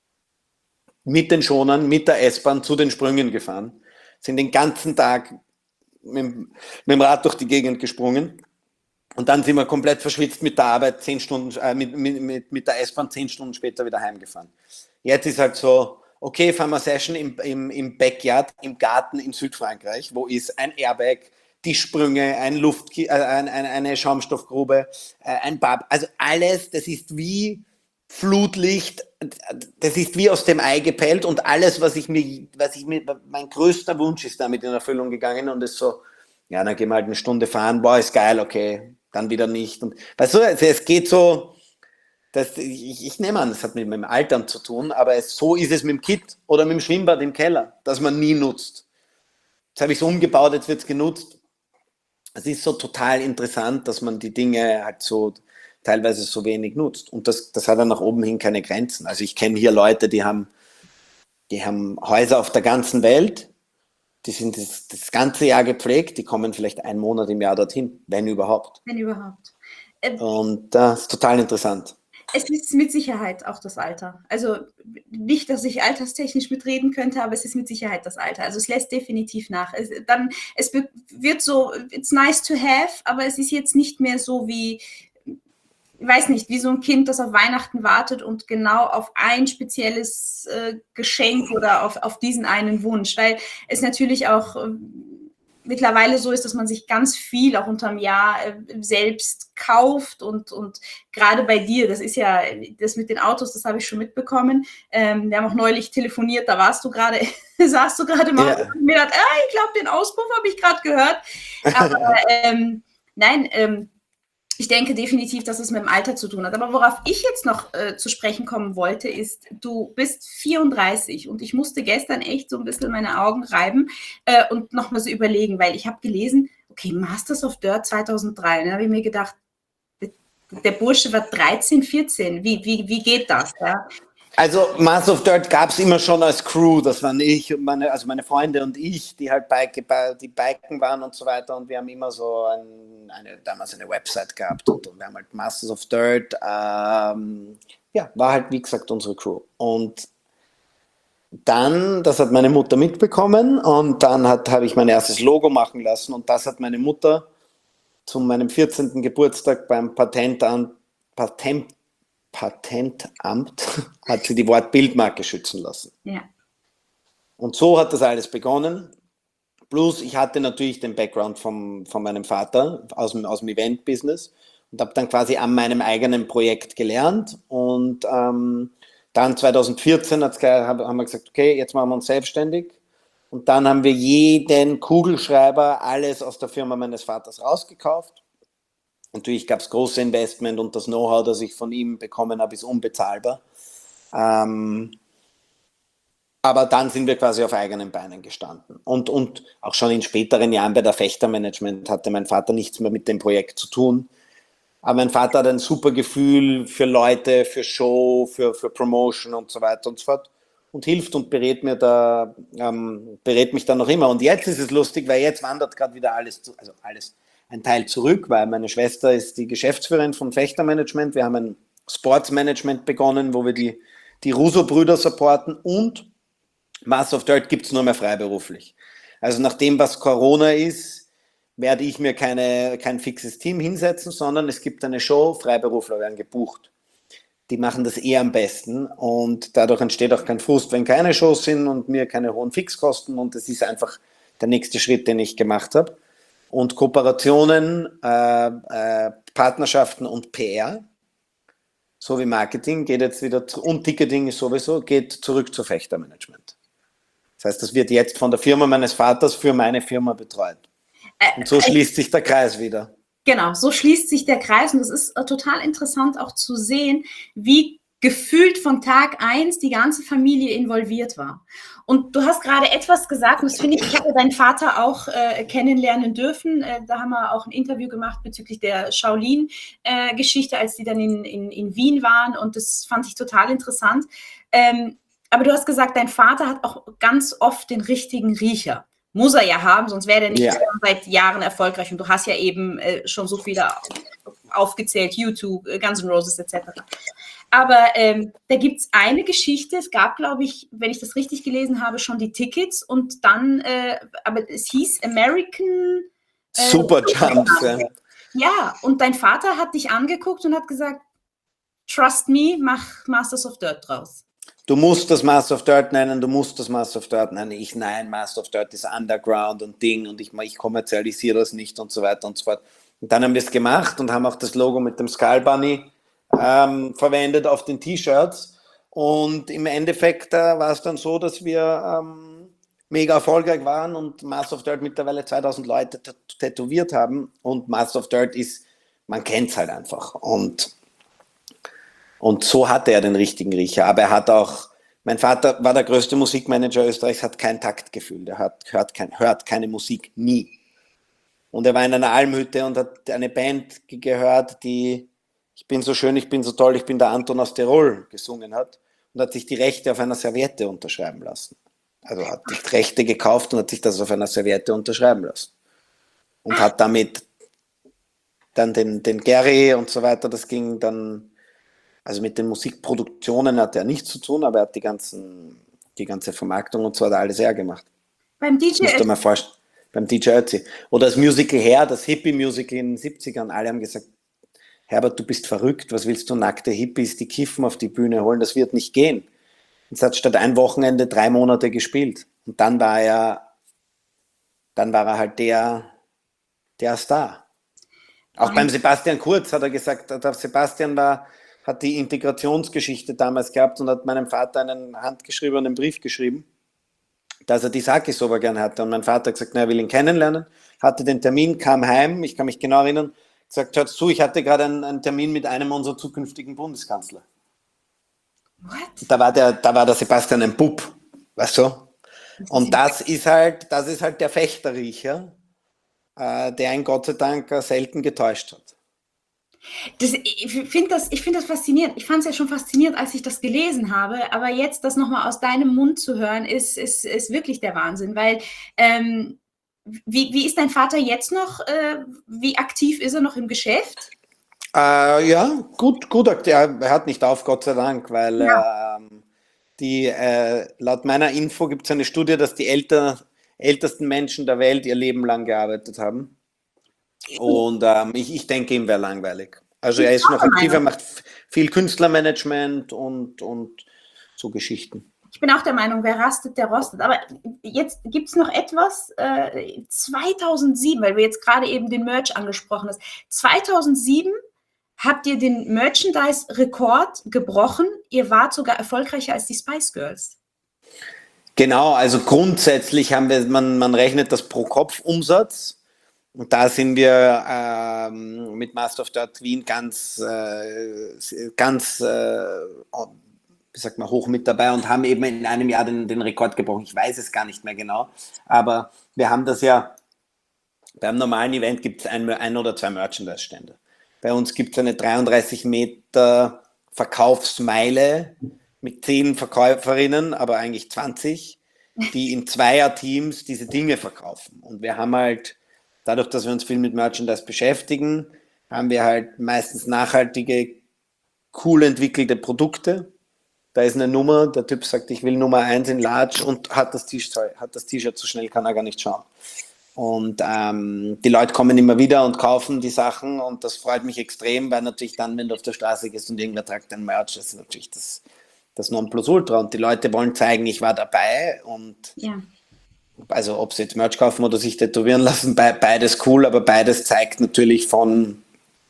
mit den Schonern, mit der S-Bahn zu den Sprüngen gefahren, sind den ganzen Tag mit, mit dem Rad durch die Gegend gesprungen. Und dann sind wir komplett verschwitzt mit der Arbeit, zehn Stunden, äh, mit, mit, mit der S-Bahn zehn Stunden später wieder heimgefahren. Jetzt ist halt so, okay, fahren wir Session im, im, im Backyard, im Garten in Südfrankreich, wo ist ein Airbag, die Sprünge, ein Luft, äh, ein, ein, eine Schaumstoffgrube, äh, ein Bab, also alles, das ist wie Flutlicht, das ist wie aus dem Ei gepellt und alles, was ich mir, was ich mir, mein größter Wunsch ist damit in Erfüllung gegangen und es so, ja, dann gehen wir halt eine Stunde fahren, boah, ist geil, okay, dann wieder nicht. Und weißt du, es geht so, das, ich, ich nehme an, das hat mit meinem Altern zu tun, aber es, so ist es mit dem Kit oder mit dem Schwimmbad im Keller, das man nie nutzt. Jetzt habe ich es umgebaut, jetzt wird es genutzt. Es ist so total interessant, dass man die Dinge halt so teilweise so wenig nutzt. Und das, das hat dann nach oben hin keine Grenzen. Also ich kenne hier Leute, die haben, die haben Häuser auf der ganzen Welt, die sind das, das ganze Jahr gepflegt, die kommen vielleicht einen Monat im Jahr dorthin, wenn überhaupt. Wenn überhaupt. Ähm, Und das ist total interessant. Es ist mit Sicherheit auch das Alter. Also nicht, dass ich alterstechnisch mitreden könnte, aber es ist mit Sicherheit das Alter. Also es lässt definitiv nach. Es, dann, es wird so, it's nice to have, aber es ist jetzt nicht mehr so wie, ich weiß nicht, wie so ein Kind, das auf Weihnachten wartet und genau auf ein spezielles äh, Geschenk oder auf, auf diesen einen Wunsch, weil es natürlich auch äh, mittlerweile so ist, dass man sich ganz viel auch unterm Jahr äh, selbst kauft und, und gerade bei dir, das ist ja, das mit den Autos, das habe ich schon mitbekommen. Ähm, wir haben auch neulich telefoniert, da warst du gerade, saßt du gerade mal Ja. und mir gedacht, ah, ich glaube, den Auspuff habe ich gerade gehört. Aber ähm, nein, ähm, ich denke definitiv, dass es mit dem Alter zu tun hat. Aber worauf ich jetzt noch äh, zu sprechen kommen wollte, ist, du bist vierunddreißig und ich musste gestern echt so ein bisschen meine Augen reiben äh, und nochmal so überlegen, weil ich habe gelesen, okay, Masters of Dirt zweitausenddrei. Da habe ich mir gedacht, der Bursche war dreizehn, vierzehn. Wie, wie, wie geht das? Ja? Also Master of Dirt gab es immer schon als Crew, das waren ich und meine, also meine Freunde und ich, die halt Bike, die Biken waren und so weiter und wir haben immer so ein, eine, damals eine Website gehabt und, und wir haben halt Masters of Dirt, ähm, ja, war halt wie gesagt unsere Crew und dann, das hat meine Mutter mitbekommen und dann habe ich mein erstes Logo machen lassen und das hat meine Mutter zu meinem vierzehnten Geburtstag beim Patentamt, Patent Patentamt hat sie die Wortbildmarke schützen lassen. Ja. Und so hat das alles begonnen. Plus ich hatte natürlich den Background vom, von meinem Vater aus dem, aus dem Event-Business und habe dann quasi an meinem eigenen Projekt gelernt. Und ähm, dann zweitausendvierzehn hat's, haben wir gesagt, okay, jetzt machen wir uns selbstständig. Und dann haben wir jeden Kugelschreiber, alles aus der Firma meines Vaters rausgekauft. Natürlich gab es große Investment und das Know-how, das ich von ihm bekommen habe, ist unbezahlbar. Ähm, aber dann sind wir quasi auf eigenen Beinen gestanden. Und, und auch schon in späteren Jahren bei der Fechtermanagement hatte mein Vater nichts mehr mit dem Projekt zu tun. Aber mein Vater hat ein super Gefühl für Leute, für Show, für, für Promotion und so weiter und so fort. Und hilft und berät, mir da, ähm, berät mich da noch immer. Und jetzt ist es lustig, weil jetzt wandert gerade wieder alles zu, also alles, ein Teil zurück, weil meine Schwester ist die Geschäftsführerin von Fechtermanagement. Wir haben ein Sportsmanagement begonnen, wo wir die, die Russo-Brüder supporten, und Master of Dirt gibt es nur mehr freiberuflich. Also nach dem, was Corona ist, werde ich mir keine, kein fixes Team hinsetzen, sondern es gibt eine Show, Freiberufler werden gebucht. Die machen das eher am besten, und dadurch entsteht auch kein Frust, wenn keine Shows sind und mir keine hohen Fixkosten, und das ist einfach der nächste Schritt, den ich gemacht habe. Und Kooperationen, äh, äh, Partnerschaften und P R, sowie Marketing, geht jetzt wieder, und Ticketing ist sowieso, geht zurück zu Fechtermanagement. Das heißt, das wird jetzt von der Firma meines Vaters für meine Firma betreut. Und so schließt sich der Kreis wieder. Genau, so schließt sich der Kreis, und es ist äh, total interessant auch zu sehen, wie gefühlt von Tag eins die ganze Familie involviert war. Und du hast gerade etwas gesagt, und das finde ich, ich habe deinen Vater auch äh, kennenlernen dürfen. Äh, da haben wir auch ein Interview gemacht bezüglich der Shaolin-Geschichte, äh, als die dann in, in, in Wien waren, und das fand ich total interessant. Ähm, aber du hast gesagt, dein Vater hat auch ganz oft den richtigen Riecher. Muss er ja haben, sonst wäre er nicht Ja. seit Jahren erfolgreich. Und du hast ja eben äh, schon so viele aufgezählt, YouTube, Guns N' Roses et cetera. Aber ähm, da gibt es eine Geschichte, es gab, glaube ich, wenn ich das richtig gelesen habe, schon die Tickets, und dann, äh, aber es hieß American äh, Super Jumps. Ja. ja, und dein Vater hat dich angeguckt und hat gesagt, trust me, mach Masters of Dirt draus. Du musst das Master of Dirt nennen, du musst das Master of Dirt nennen. Ich, nein, Master of Dirt ist Underground und Ding, und ich, ich kommerzialisiere das nicht und so weiter und so fort. Und dann haben wir es gemacht und haben auch das Logo mit dem Skull Bunny ähm, verwendet auf den T-Shirts. Und im Endeffekt äh, war es dann so, dass wir ähm, mega erfolgreich waren und Master of Dirt mittlerweile zweitausend Leute tätowiert haben. Und Master of Dirt ist, man kennt es halt einfach. Und Und so hatte er den richtigen Riecher. Aber er hat auch, mein Vater war der größte Musikmanager Österreichs, hat kein Taktgefühl. Der hat, hört, kein, hört keine Musik, nie. Und er war in einer Almhütte und hat eine Band gehört, die Ich bin so schön, ich bin so toll, ich bin der Anton aus Tirol gesungen hat, und hat sich die Rechte auf einer Serviette unterschreiben lassen. Also hat die Rechte gekauft und hat sich das auf einer Serviette unterschreiben lassen. Und hat damit dann den, den Gary und so weiter, das ging dann. Also mit den Musikproduktionen hat er nichts zu tun, aber er hat die, ganzen, die ganze Vermarktung und so hat er alles er gemacht. Beim D J Musst du mal vorstellen, beim D J Ötzi. Oder das Musical Hair, das Hippie-Musical in den siebzigern. Alle haben gesagt, Herbert, du bist verrückt, was willst du, nackte Hippies, die Kiffen auf die Bühne holen, das wird nicht gehen. Jetzt hat statt ein Wochenende drei Monate gespielt. Und dann war er, dann war er halt der, der Star. Auch beim Sebastian Kurz hat er gesagt, der Sebastian war... hat die Integrationsgeschichte damals gehabt und hat meinem Vater einen handgeschriebenen Brief geschrieben, dass er die Sakis so gern hatte. Und mein Vater hat gesagt, na, er will ihn kennenlernen, hatte den Termin, kam heim, ich kann mich genau erinnern, gesagt, hört zu, ich hatte gerade einen, einen Termin mit einem unserer zukünftigen Bundeskanzler. What? Da war der, da war der Sebastian ein Bub, weißt du? Und das ist halt, das ist halt der Fechterriecher, äh, der ihn Gott sei Dank selten getäuscht hat. Das, ich finde das, ich find das faszinierend. Ich fand es ja schon faszinierend, als ich das gelesen habe, aber jetzt das nochmal aus deinem Mund zu hören, ist, ist, ist wirklich der Wahnsinn, weil ähm, wie, wie ist dein Vater jetzt noch, äh, wie aktiv ist er noch im Geschäft? Äh, ja, gut, gut, er, er hat nicht auf, Gott sei Dank, weil ja. ähm, die, äh, laut meiner Info gibt es eine Studie, dass die älter, ältesten Menschen der Welt ihr Leben lang gearbeitet haben. Und ähm, ich, ich denke, ihm wäre langweilig. Also er ist noch aktiv, er macht viel Künstlermanagement und, und so Geschichten. Ich bin auch der Meinung, wer rastet, der rostet. Aber jetzt gibt es noch etwas, äh, zweitausendsieben, weil du jetzt gerade eben den Merch angesprochen hast. zweitausendsieben habt ihr den Merchandise-Rekord gebrochen. Ihr wart sogar erfolgreicher als die Spice Girls. Genau, also grundsätzlich haben wir, man, man rechnet das Pro-Kopf-Umsatz. Und da sind wir ähm, mit Master of Dirt Wien ganz, äh, ganz äh, wie sagt man, hoch mit dabei und haben eben in einem Jahr den, den Rekord gebrochen. Ich weiß es gar nicht mehr genau, aber wir haben das ja, beim normalen Event gibt es ein, ein oder zwei Merchandise-Stände. Bei uns gibt es eine dreiunddreißig Meter Verkaufsmeile mit zehn Verkäuferinnen, aber eigentlich zwanzig, die in Zweierteams diese Dinge verkaufen. Und wir haben halt dadurch, dass wir uns viel mit Merchandise beschäftigen, haben wir halt meistens nachhaltige, cool entwickelte Produkte. Da ist eine Nummer, der Typ sagt, ich will Nummer eins in Large und hat das T-Shirt, sorry, hat das T-Shirt, so schnell kann er gar nicht schauen. Und ähm, die Leute kommen immer wieder und kaufen die Sachen und das freut mich extrem, weil natürlich dann, wenn du auf der Straße gehst und irgendwer tragt dein Merch, das ist natürlich das, das Nonplusultra und die Leute wollen zeigen, ich war dabei und Ja. Also ob sie jetzt Merch kaufen oder sich tätowieren lassen, be beides cool, aber beides zeigt natürlich von,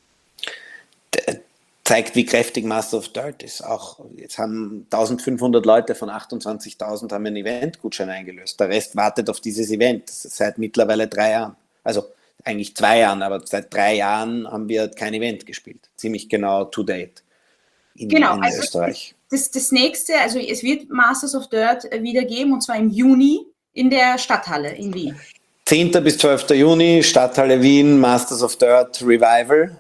zeigt, wie kräftig Master of Dirt ist. Auch jetzt haben eintausendfünfhundert Leute von achtundzwanzigtausend haben einen Eventgutschein eingelöst. Der Rest wartet auf dieses Event. Das ist seit mittlerweile drei Jahren. Also eigentlich zwei Jahren, aber seit drei Jahren haben wir kein Event gespielt. Ziemlich genau to date in, genau, in also Österreich. Das, das nächste, also es wird Masters of Dirt wieder geben und zwar im Juni in der Stadthalle in Wien. zehnten bis zwölften Juni, Stadthalle Wien, Masters of Dirt Revival.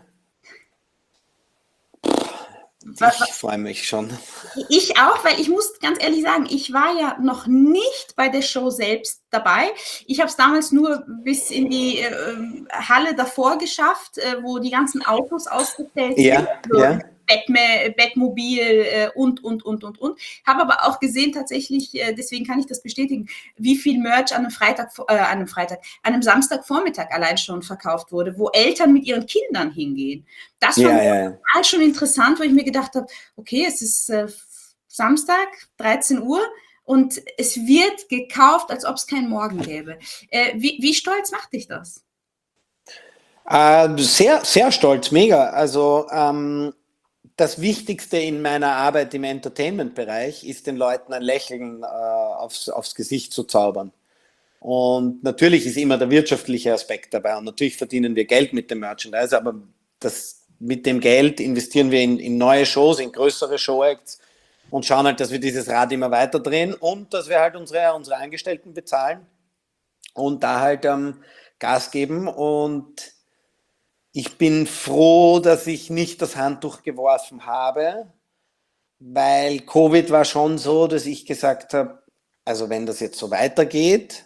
Ich freue mich schon. Ich auch, weil ich muss ganz ehrlich sagen, ich war ja noch nicht bei der Show selbst dabei. Ich habe es damals nur bis in die äh, Halle davor geschafft, äh, wo die ganzen Autos ausgestellt ja, sind. So ja. Batman, Batmobil äh, und, und, und, und, und. Habe aber auch gesehen tatsächlich, äh, deswegen kann ich das bestätigen, wie viel Merch an einem Freitag, äh, an einem Freitag, an einem Samstagvormittag allein schon verkauft wurde, wo Eltern mit ihren Kindern hingehen. Das fand Ja, ich ja, ja. total schon interessant, wo ich mir gedacht habe, okay, es ist äh, Samstag, dreizehn Uhr und es wird gekauft, als ob es keinen Morgen gäbe. Äh, wie, wie stolz macht dich das? Äh, sehr, sehr stolz, mega. Also ähm, das Wichtigste in meiner Arbeit im Entertainment-Bereich ist, den Leuten ein Lächeln äh, aufs, aufs Gesicht zu zaubern. Und natürlich ist immer der wirtschaftliche Aspekt dabei und natürlich verdienen wir Geld mit dem Merchandise, aber das, mit dem Geld investieren wir in, in neue Shows, in größere Show-Acts und schauen halt, dass wir dieses Rad immer weiter drehen und dass wir halt unsere, unsere Angestellten bezahlen und da halt ähm, Gas geben. Und ich bin froh, dass ich nicht das Handtuch geworfen habe, weil Covid war schon so, dass ich gesagt habe, also wenn das jetzt so weitergeht,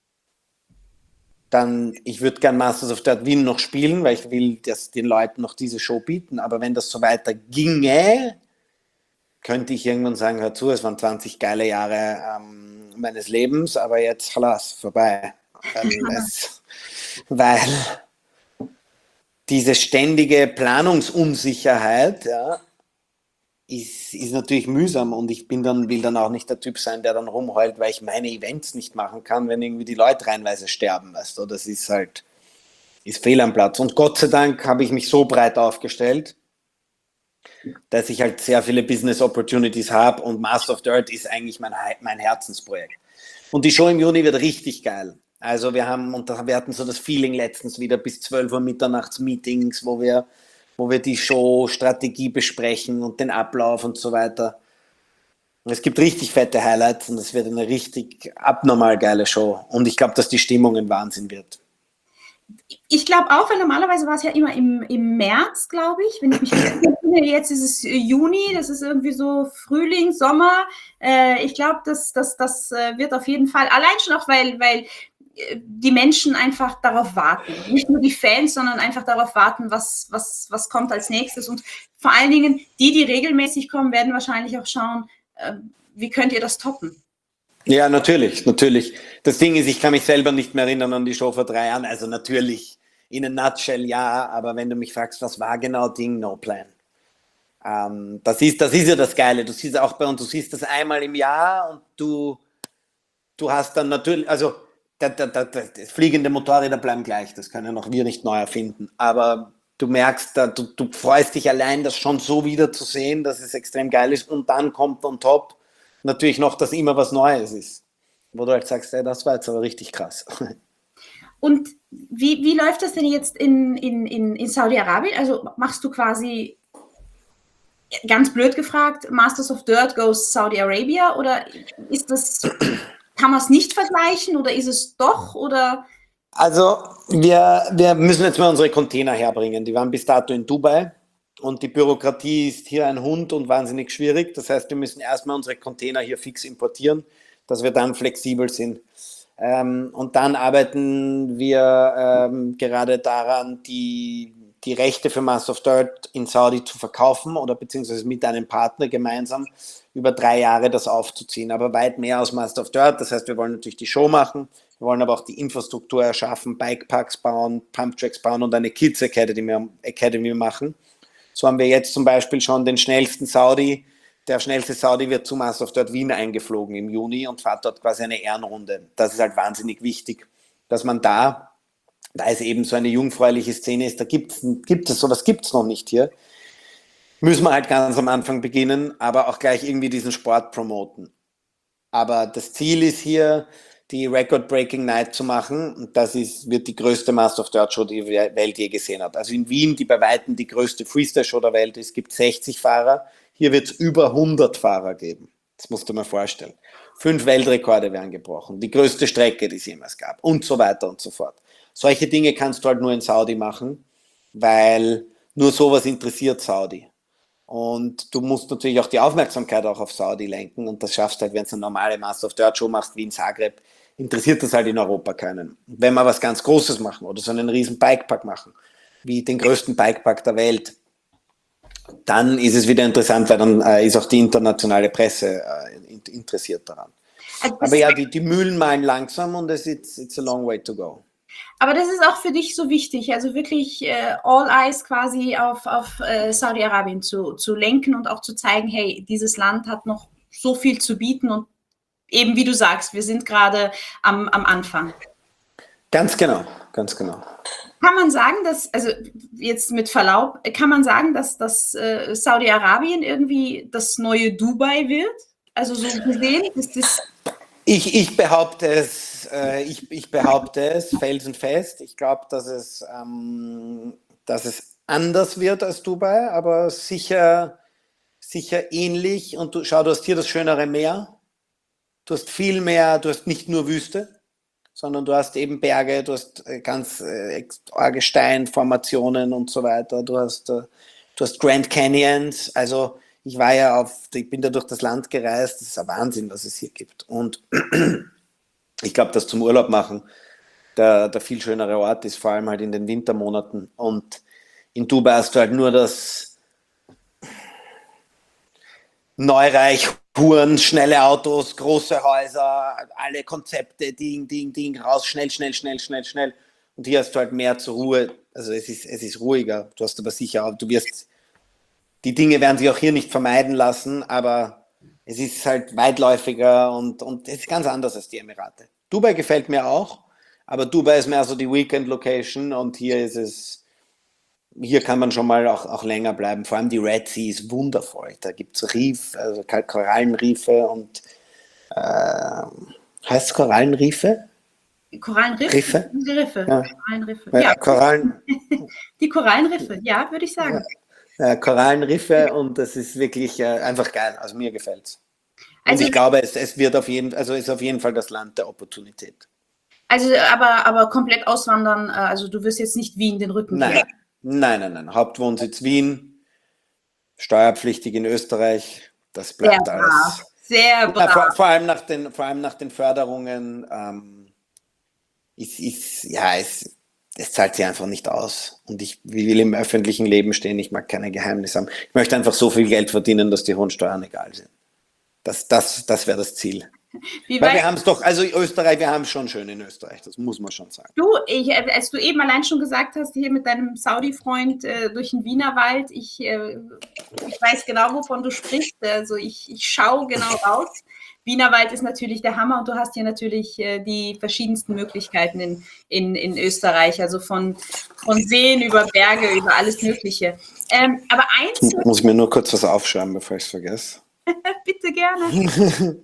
dann, ich würde gern Masters of Dirt Wien noch spielen, weil ich will das den Leuten noch diese Show bieten, aber wenn das so weiter ginge, könnte ich irgendwann sagen, hör zu, es waren zwanzig geile Jahre ähm, meines Lebens, aber jetzt, halas, vorbei. Weil, es, weil diese ständige Planungsunsicherheit, ja, ist, ist natürlich mühsam und ich bin dann, will dann auch nicht der Typ sein, der dann rumheult, weil ich meine Events nicht machen kann, wenn irgendwie die Leute reihenweise sterben, weißt du, das ist halt, ist fehl am Platz. Und Gott sei Dank habe ich mich so breit aufgestellt, dass ich halt sehr viele Business Opportunities habe und Master of Dirt ist eigentlich mein, mein Herzensprojekt. Und die Show im Juni wird richtig geil. Also wir haben, und wir hatten so das Feeling letztens wieder bis zwölf Uhr mitternachts Meetings, wo wir, wo wir die Show-Strategie besprechen und den Ablauf und so weiter. Und es gibt richtig fette Highlights und es wird eine richtig abnormal geile Show. Und ich glaube, dass die Stimmung ein Wahnsinn wird. Ich glaube auch, weil normalerweise war es ja immer im, im März, glaube ich, wenn ich mich erinnere. Jetzt ist es Juni, das ist irgendwie so Frühling, Sommer. Äh, ich glaube, das, das, das wird auf jeden Fall, allein schon auch, weil, weil die Menschen einfach darauf warten. Nicht nur die Fans, sondern einfach darauf warten, was, was, was kommt als nächstes. Und vor allen Dingen, die, die regelmäßig kommen, werden wahrscheinlich auch schauen, äh, wie könnt ihr das toppen? Ja, natürlich, natürlich. Das Ding ist, ich kann mich selber nicht mehr erinnern an die Show vor drei Jahren. Also natürlich, in a nutshell ja, aber wenn du mich fragst, was war genau Ding, no plan. Ähm, das, ist, das ist ja das Geile. Du siehst auch bei uns, du siehst das einmal im Jahr und du, du hast dann natürlich, also das, das, das, das fliegende Motorräder bleiben gleich, das können auch wir nicht neu erfinden. Aber du merkst, du, du freust dich allein, das schon so wieder zu sehen, dass es extrem geil ist und dann kommt on top natürlich noch, dass immer was Neues ist, wo du halt sagst, ey, das war jetzt aber richtig krass. Und wie, wie läuft das denn jetzt in, in, in, in Saudi-Arabien? Also machst du quasi, ganz blöd gefragt, Masters of Dirt goes Saudi Arabia oder ist das, kann man es nicht vergleichen oder ist es doch? Oder? Also wir, wir müssen jetzt mal unsere Container herbringen. Die waren bis dato in Dubai. Und die Bürokratie ist hier ein Hund und wahnsinnig schwierig. Das heißt, wir müssen erstmal unsere Container hier fix importieren, dass wir dann flexibel sind. Ähm, und dann arbeiten wir ähm, gerade daran, die, die Rechte für Master of Dirt in Saudi zu verkaufen oder beziehungsweise mit einem Partner gemeinsam über drei Jahre das aufzuziehen. Aber weit mehr als Master of Dirt. Das heißt, wir wollen natürlich die Show machen, wir wollen aber auch die Infrastruktur erschaffen, Bikeparks bauen, Pumptracks bauen und eine Kids Academy, Academy machen. So haben wir jetzt zum Beispiel schon den schnellsten Saudi, der schnellste Saudi wird zu Master of Dirt Wien eingeflogen im Juni und fährt dort quasi eine Ehrenrunde. Das ist halt wahnsinnig wichtig, dass man da, da es eben so eine jungfräuliche Szene ist, da gibt's, gibt es, sowas gibt es noch nicht hier, müssen wir halt ganz am Anfang beginnen, aber auch gleich irgendwie diesen Sport promoten. Aber das Ziel ist hier, die Record-Breaking Night zu machen und das ist, wird die größte Master of Dirt Show, die die Welt je gesehen hat. Also in Wien, die bei Weitem die größte Freestyle-Show der Welt ist, gibt sechzig Fahrer. Hier wird es über hundert Fahrer geben. Das musst du dir mal vorstellen. Fünf Weltrekorde werden gebrochen. Die größte Strecke, die es jemals gab. Und so weiter und so fort. Solche Dinge kannst du halt nur in Saudi machen, weil nur sowas interessiert Saudi. Und du musst natürlich auch die Aufmerksamkeit auch auf Saudi lenken. Und das schaffst du halt, wenn du eine normale Master of Dirt Show machst, wie in Zagreb, interessiert das halt in Europa keinen. Wenn wir was ganz Großes machen oder so einen riesen Bikepark machen, wie den größten Bikepark der Welt, dann ist es wieder interessant, weil dann äh, ist auch die internationale Presse äh, interessiert daran. Also aber ja, die, die Mühlen malen langsam und es ist it's a long way to go. Aber das ist auch für dich so wichtig, also wirklich äh, all eyes quasi auf, auf äh, Saudi-Arabien zu, zu lenken und auch zu zeigen, hey, dieses Land hat noch so viel zu bieten und eben wie du sagst, wir sind gerade am, am Anfang. Ganz genau, ganz genau. Kann man sagen, dass, also jetzt mit Verlaub, kann man sagen, dass, dass äh, Saudi-Arabien irgendwie das neue Dubai wird? Also so gesehen ist das... Ich, ich behaupte es, äh, ich, ich behaupte es felsenfest. Ich glaube, dass es, ähm, dass es anders wird als Dubai, aber sicher, sicher ähnlich. Und du, schau, du hast hier das schönere Meer. Du hast viel mehr, du hast nicht nur Wüste, sondern du hast eben Berge, du hast ganz äh, arge Steinformationen und so weiter. Du hast, äh, du hast Grand Canyons. Also ich war ja auf, ich bin da durch das Land gereist. Das ist ein Wahnsinn, was es hier gibt. Und ich glaube, dass zum Urlaub machen der, der viel schönere Ort ist, vor allem halt in den Wintermonaten. Und in Dubai hast du halt nur das Neureich, Huren, schnelle Autos, große Häuser, alle Konzepte, Ding, Ding, Ding, raus, schnell, schnell, schnell, schnell, schnell. Und hier hast du halt mehr zur Ruhe. Also es ist, es ist ruhiger. Du hast aber sicher auch, du wirst, die Dinge werden sich auch hier nicht vermeiden lassen, aber es ist halt weitläufiger und, und es ist ganz anders als die Emirate. Dubai gefällt mir auch, aber Dubai ist mehr so die Weekend-Location und hier ist es, hier kann man schon mal auch, auch länger bleiben. Vor allem die Red Sea ist wundervoll. Da gibt es Riff, also Korallenriffe und äh, heißt es Korallenriffe? Korallenriffe? Riffe? Riffe. Ja. Korallenriffe. Ja, Ja. Korallen, Die Korallenriffe, ja, würde ich sagen. ja, ja, Korallenriffe und das ist wirklich äh, einfach geil. Also mir gefällt es. Und Also, ich glaube, es, es wird auf jeden, also ist auf jeden Fall das Land der Opportunität. also aber, aber komplett auswandern, äh, also du wirst jetzt nicht Wien den Rücken Nein, kehren. nein, nein, nein. Hauptwohnsitz Wien, steuerpflichtig in Österreich, das bleibt Sehr alles. brav, sehr brav. Ja, vor, vor, allem nach den, vor allem nach den Förderungen ähm, ist, ist, ja, es, es zahlt sich einfach nicht aus. Und ich will im öffentlichen Leben stehen, ich mag keine Geheimnisse haben. Ich möchte einfach so viel Geld verdienen, dass die hohen Steuern egal sind. Das, das, das wäre das Ziel. Wie Weil weit, wir haben es doch, also Österreich, wir haben es schon schön in Österreich, das muss man schon sagen. du, ich, als du eben allein schon gesagt hast, hier mit deinem Saudi-Freund äh, durch den Wienerwald, ich, äh, ich weiß genau, wovon du sprichst. Also ich, ich schaue genau raus. Wienerwald ist natürlich der Hammer und du hast hier natürlich äh, die verschiedensten Möglichkeiten in, in, in Österreich, also von, von Seen über Berge, über alles Mögliche. Ähm, aber eins... Ich muss mir nur kurz was aufschreiben, bevor ich es vergesse. Bitte gerne.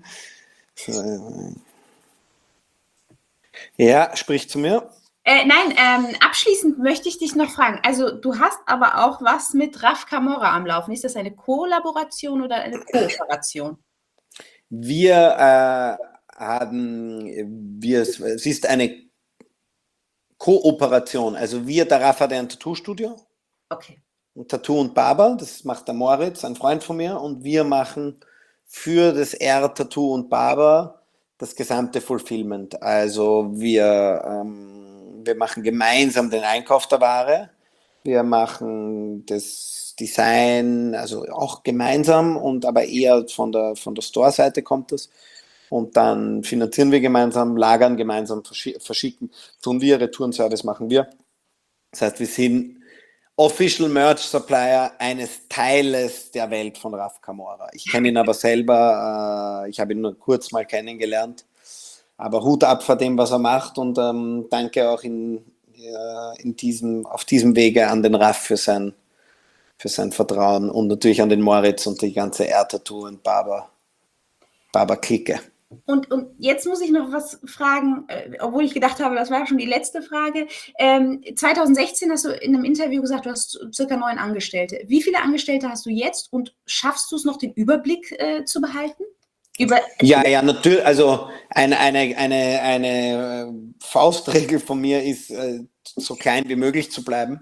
Ja, sprich zu mir. Äh, nein, ähm, abschließend möchte ich dich noch fragen. Also du hast aber auch was mit Raf Camora am Laufen. Ist das eine Kollaboration oder eine Kooperation? Wir äh, haben, wir, es ist eine Kooperation. Also wir, der Raf hat ein Tattoo-Studio. Okay. Ein Tattoo und Barber, das macht der Moritz, ein Freund von mir. Und wir machen für das R Tattoo und Barber das gesamte Fulfillment. Also wir, ähm, wir machen gemeinsam den Einkauf der Ware, wir machen das Design, also auch gemeinsam und aber eher von der, von der Store-Seite kommt das. Und dann finanzieren wir gemeinsam, lagern gemeinsam, verschicken, tun wir, Retourenservice machen wir. Das heißt, wir sind Official Merch Supplier eines Teiles der Welt von Raf Camora. Ich kenne ihn aber selber, äh, ich habe ihn nur kurz mal kennengelernt. Aber Hut ab vor dem, was er macht und ähm, danke auch in, äh, in diesem, auf diesem Wege an den Raf für sein, für sein Vertrauen und natürlich an den Moritz und die ganze Air-Tattoo und Barber, Barber-Clique. Und, und jetzt muss ich noch was fragen, äh, obwohl ich gedacht habe, das war ja schon die letzte Frage. Ähm, zwanzig sechzehn hast du in einem Interview gesagt, du hast circa neun Angestellte. Wie viele Angestellte hast du jetzt und schaffst du es noch, den Überblick äh, zu behalten? Über ja, ja, natürlich. Also eine, eine, eine, eine Faustregel von mir ist, äh, so klein wie möglich zu bleiben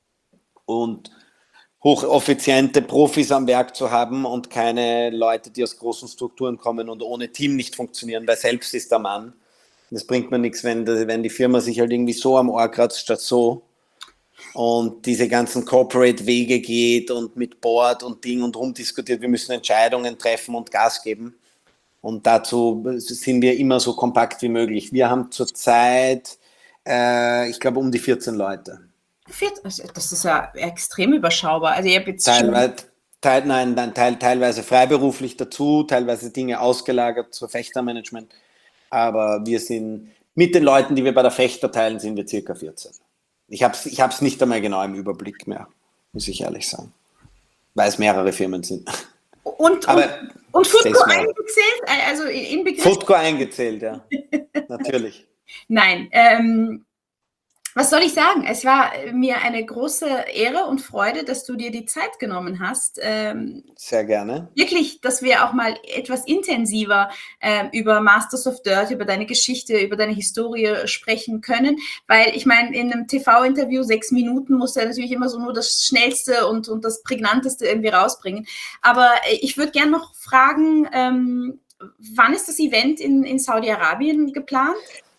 und hocheffiziente Profis am Werk zu haben und keine Leute, die aus großen Strukturen kommen und ohne Team nicht funktionieren, weil selbst ist der Mann. Das bringt mir nichts, wenn, wenn die Firma sich halt irgendwie so am Ohr kratzt statt so und diese ganzen Corporate-Wege geht und mit Board und Ding und rumdiskutiert. Wir müssen Entscheidungen treffen und Gas geben und dazu sind wir immer so kompakt wie möglich. Wir haben zurzeit, äh, ich glaube, um die vierzehn Leute. Das ist ja extrem überschaubar. Also ihr habt jetzt teilweise, teil, nein, nein, teil, teilweise freiberuflich dazu, teilweise Dinge ausgelagert zur Fechtermanagement. Aber wir sind mit den Leuten, die wir bei der Fechter teilen, sind wir circa vierzehn. Ich habe es ich hab's nicht einmal genau im Überblick mehr, muss ich ehrlich sagen, weil es mehrere Firmen sind. Und, Aber und, und Foodco eingezählt? Also in Begriff? Foodco eingezählt, ja, natürlich. Nein, ähm, was soll ich sagen? Es war mir eine große Ehre und Freude, dass du dir die Zeit genommen hast. Ähm, Sehr gerne. Wirklich, dass wir auch mal etwas intensiver ähm, über Masters of Dirt, über deine Geschichte, über deine Historie sprechen können. Weil ich meine, in einem T V-Interview sechs Minuten musst du ja natürlich immer so nur das Schnellste und, und das Prägnanteste irgendwie rausbringen. Aber ich würde gerne noch fragen, ähm, wann ist das Event in, in Saudi-Arabien geplant?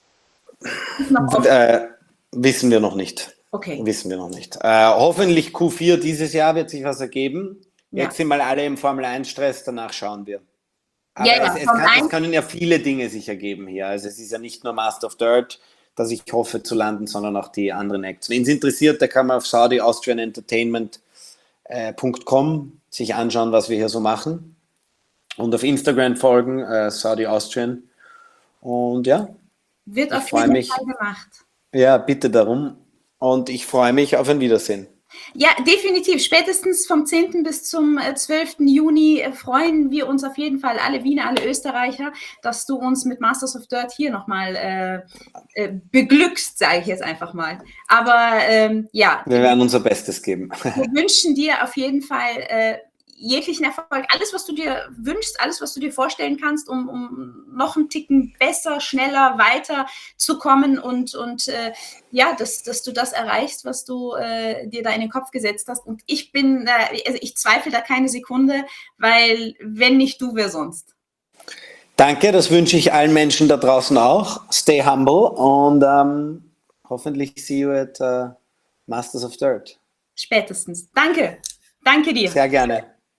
Noch äh, wissen wir noch nicht. Okay. Wissen wir noch nicht. Äh, hoffentlich Q vier dieses Jahr wird sich was ergeben. Ja. Jetzt sind mal alle im Formel eins Stress, danach schauen wir. Aber ja, ja, es, es, kann, es können ja viele Dinge sich ergeben hier. Also es ist ja nicht nur Master of Dirt, dass ich hoffe zu landen, sondern auch die anderen Acts. Wen es interessiert, der kann mal auf saudi austrian entertainment punkt com sich anschauen, was wir hier so machen. Und auf Instagram folgen, äh, Saudi Austrian. Und ja, wird auf jeden mich, Fall gemacht. Ja, bitte darum. Und ich freue mich auf ein Wiedersehen. Ja, definitiv. Spätestens vom zehnten bis zum zwölften Juni freuen wir uns auf jeden Fall, alle Wiener, alle Österreicher, dass du uns mit Masters of Dirt hier nochmal äh, äh, beglückst, sage ich jetzt einfach mal. Aber ähm, ja. Wir werden unser Bestes geben. Wir wünschen dir auf jeden Fall äh, jeglichen Erfolg, alles, was du dir wünschst, alles, was du dir vorstellen kannst, um, um noch einen Ticken besser, schneller, weiter zu kommen und, und äh, ja, dass, dass du das erreichst, was du äh, dir da in den Kopf gesetzt hast. Und ich bin, äh, also ich zweifle da keine Sekunde, weil wenn nicht du, wer sonst? Danke, das wünsche ich allen Menschen da draußen auch. Stay humble und um, hoffentlich see you at uh, Masters of Dirt. Spätestens. Danke. Danke dir. Sehr gerne.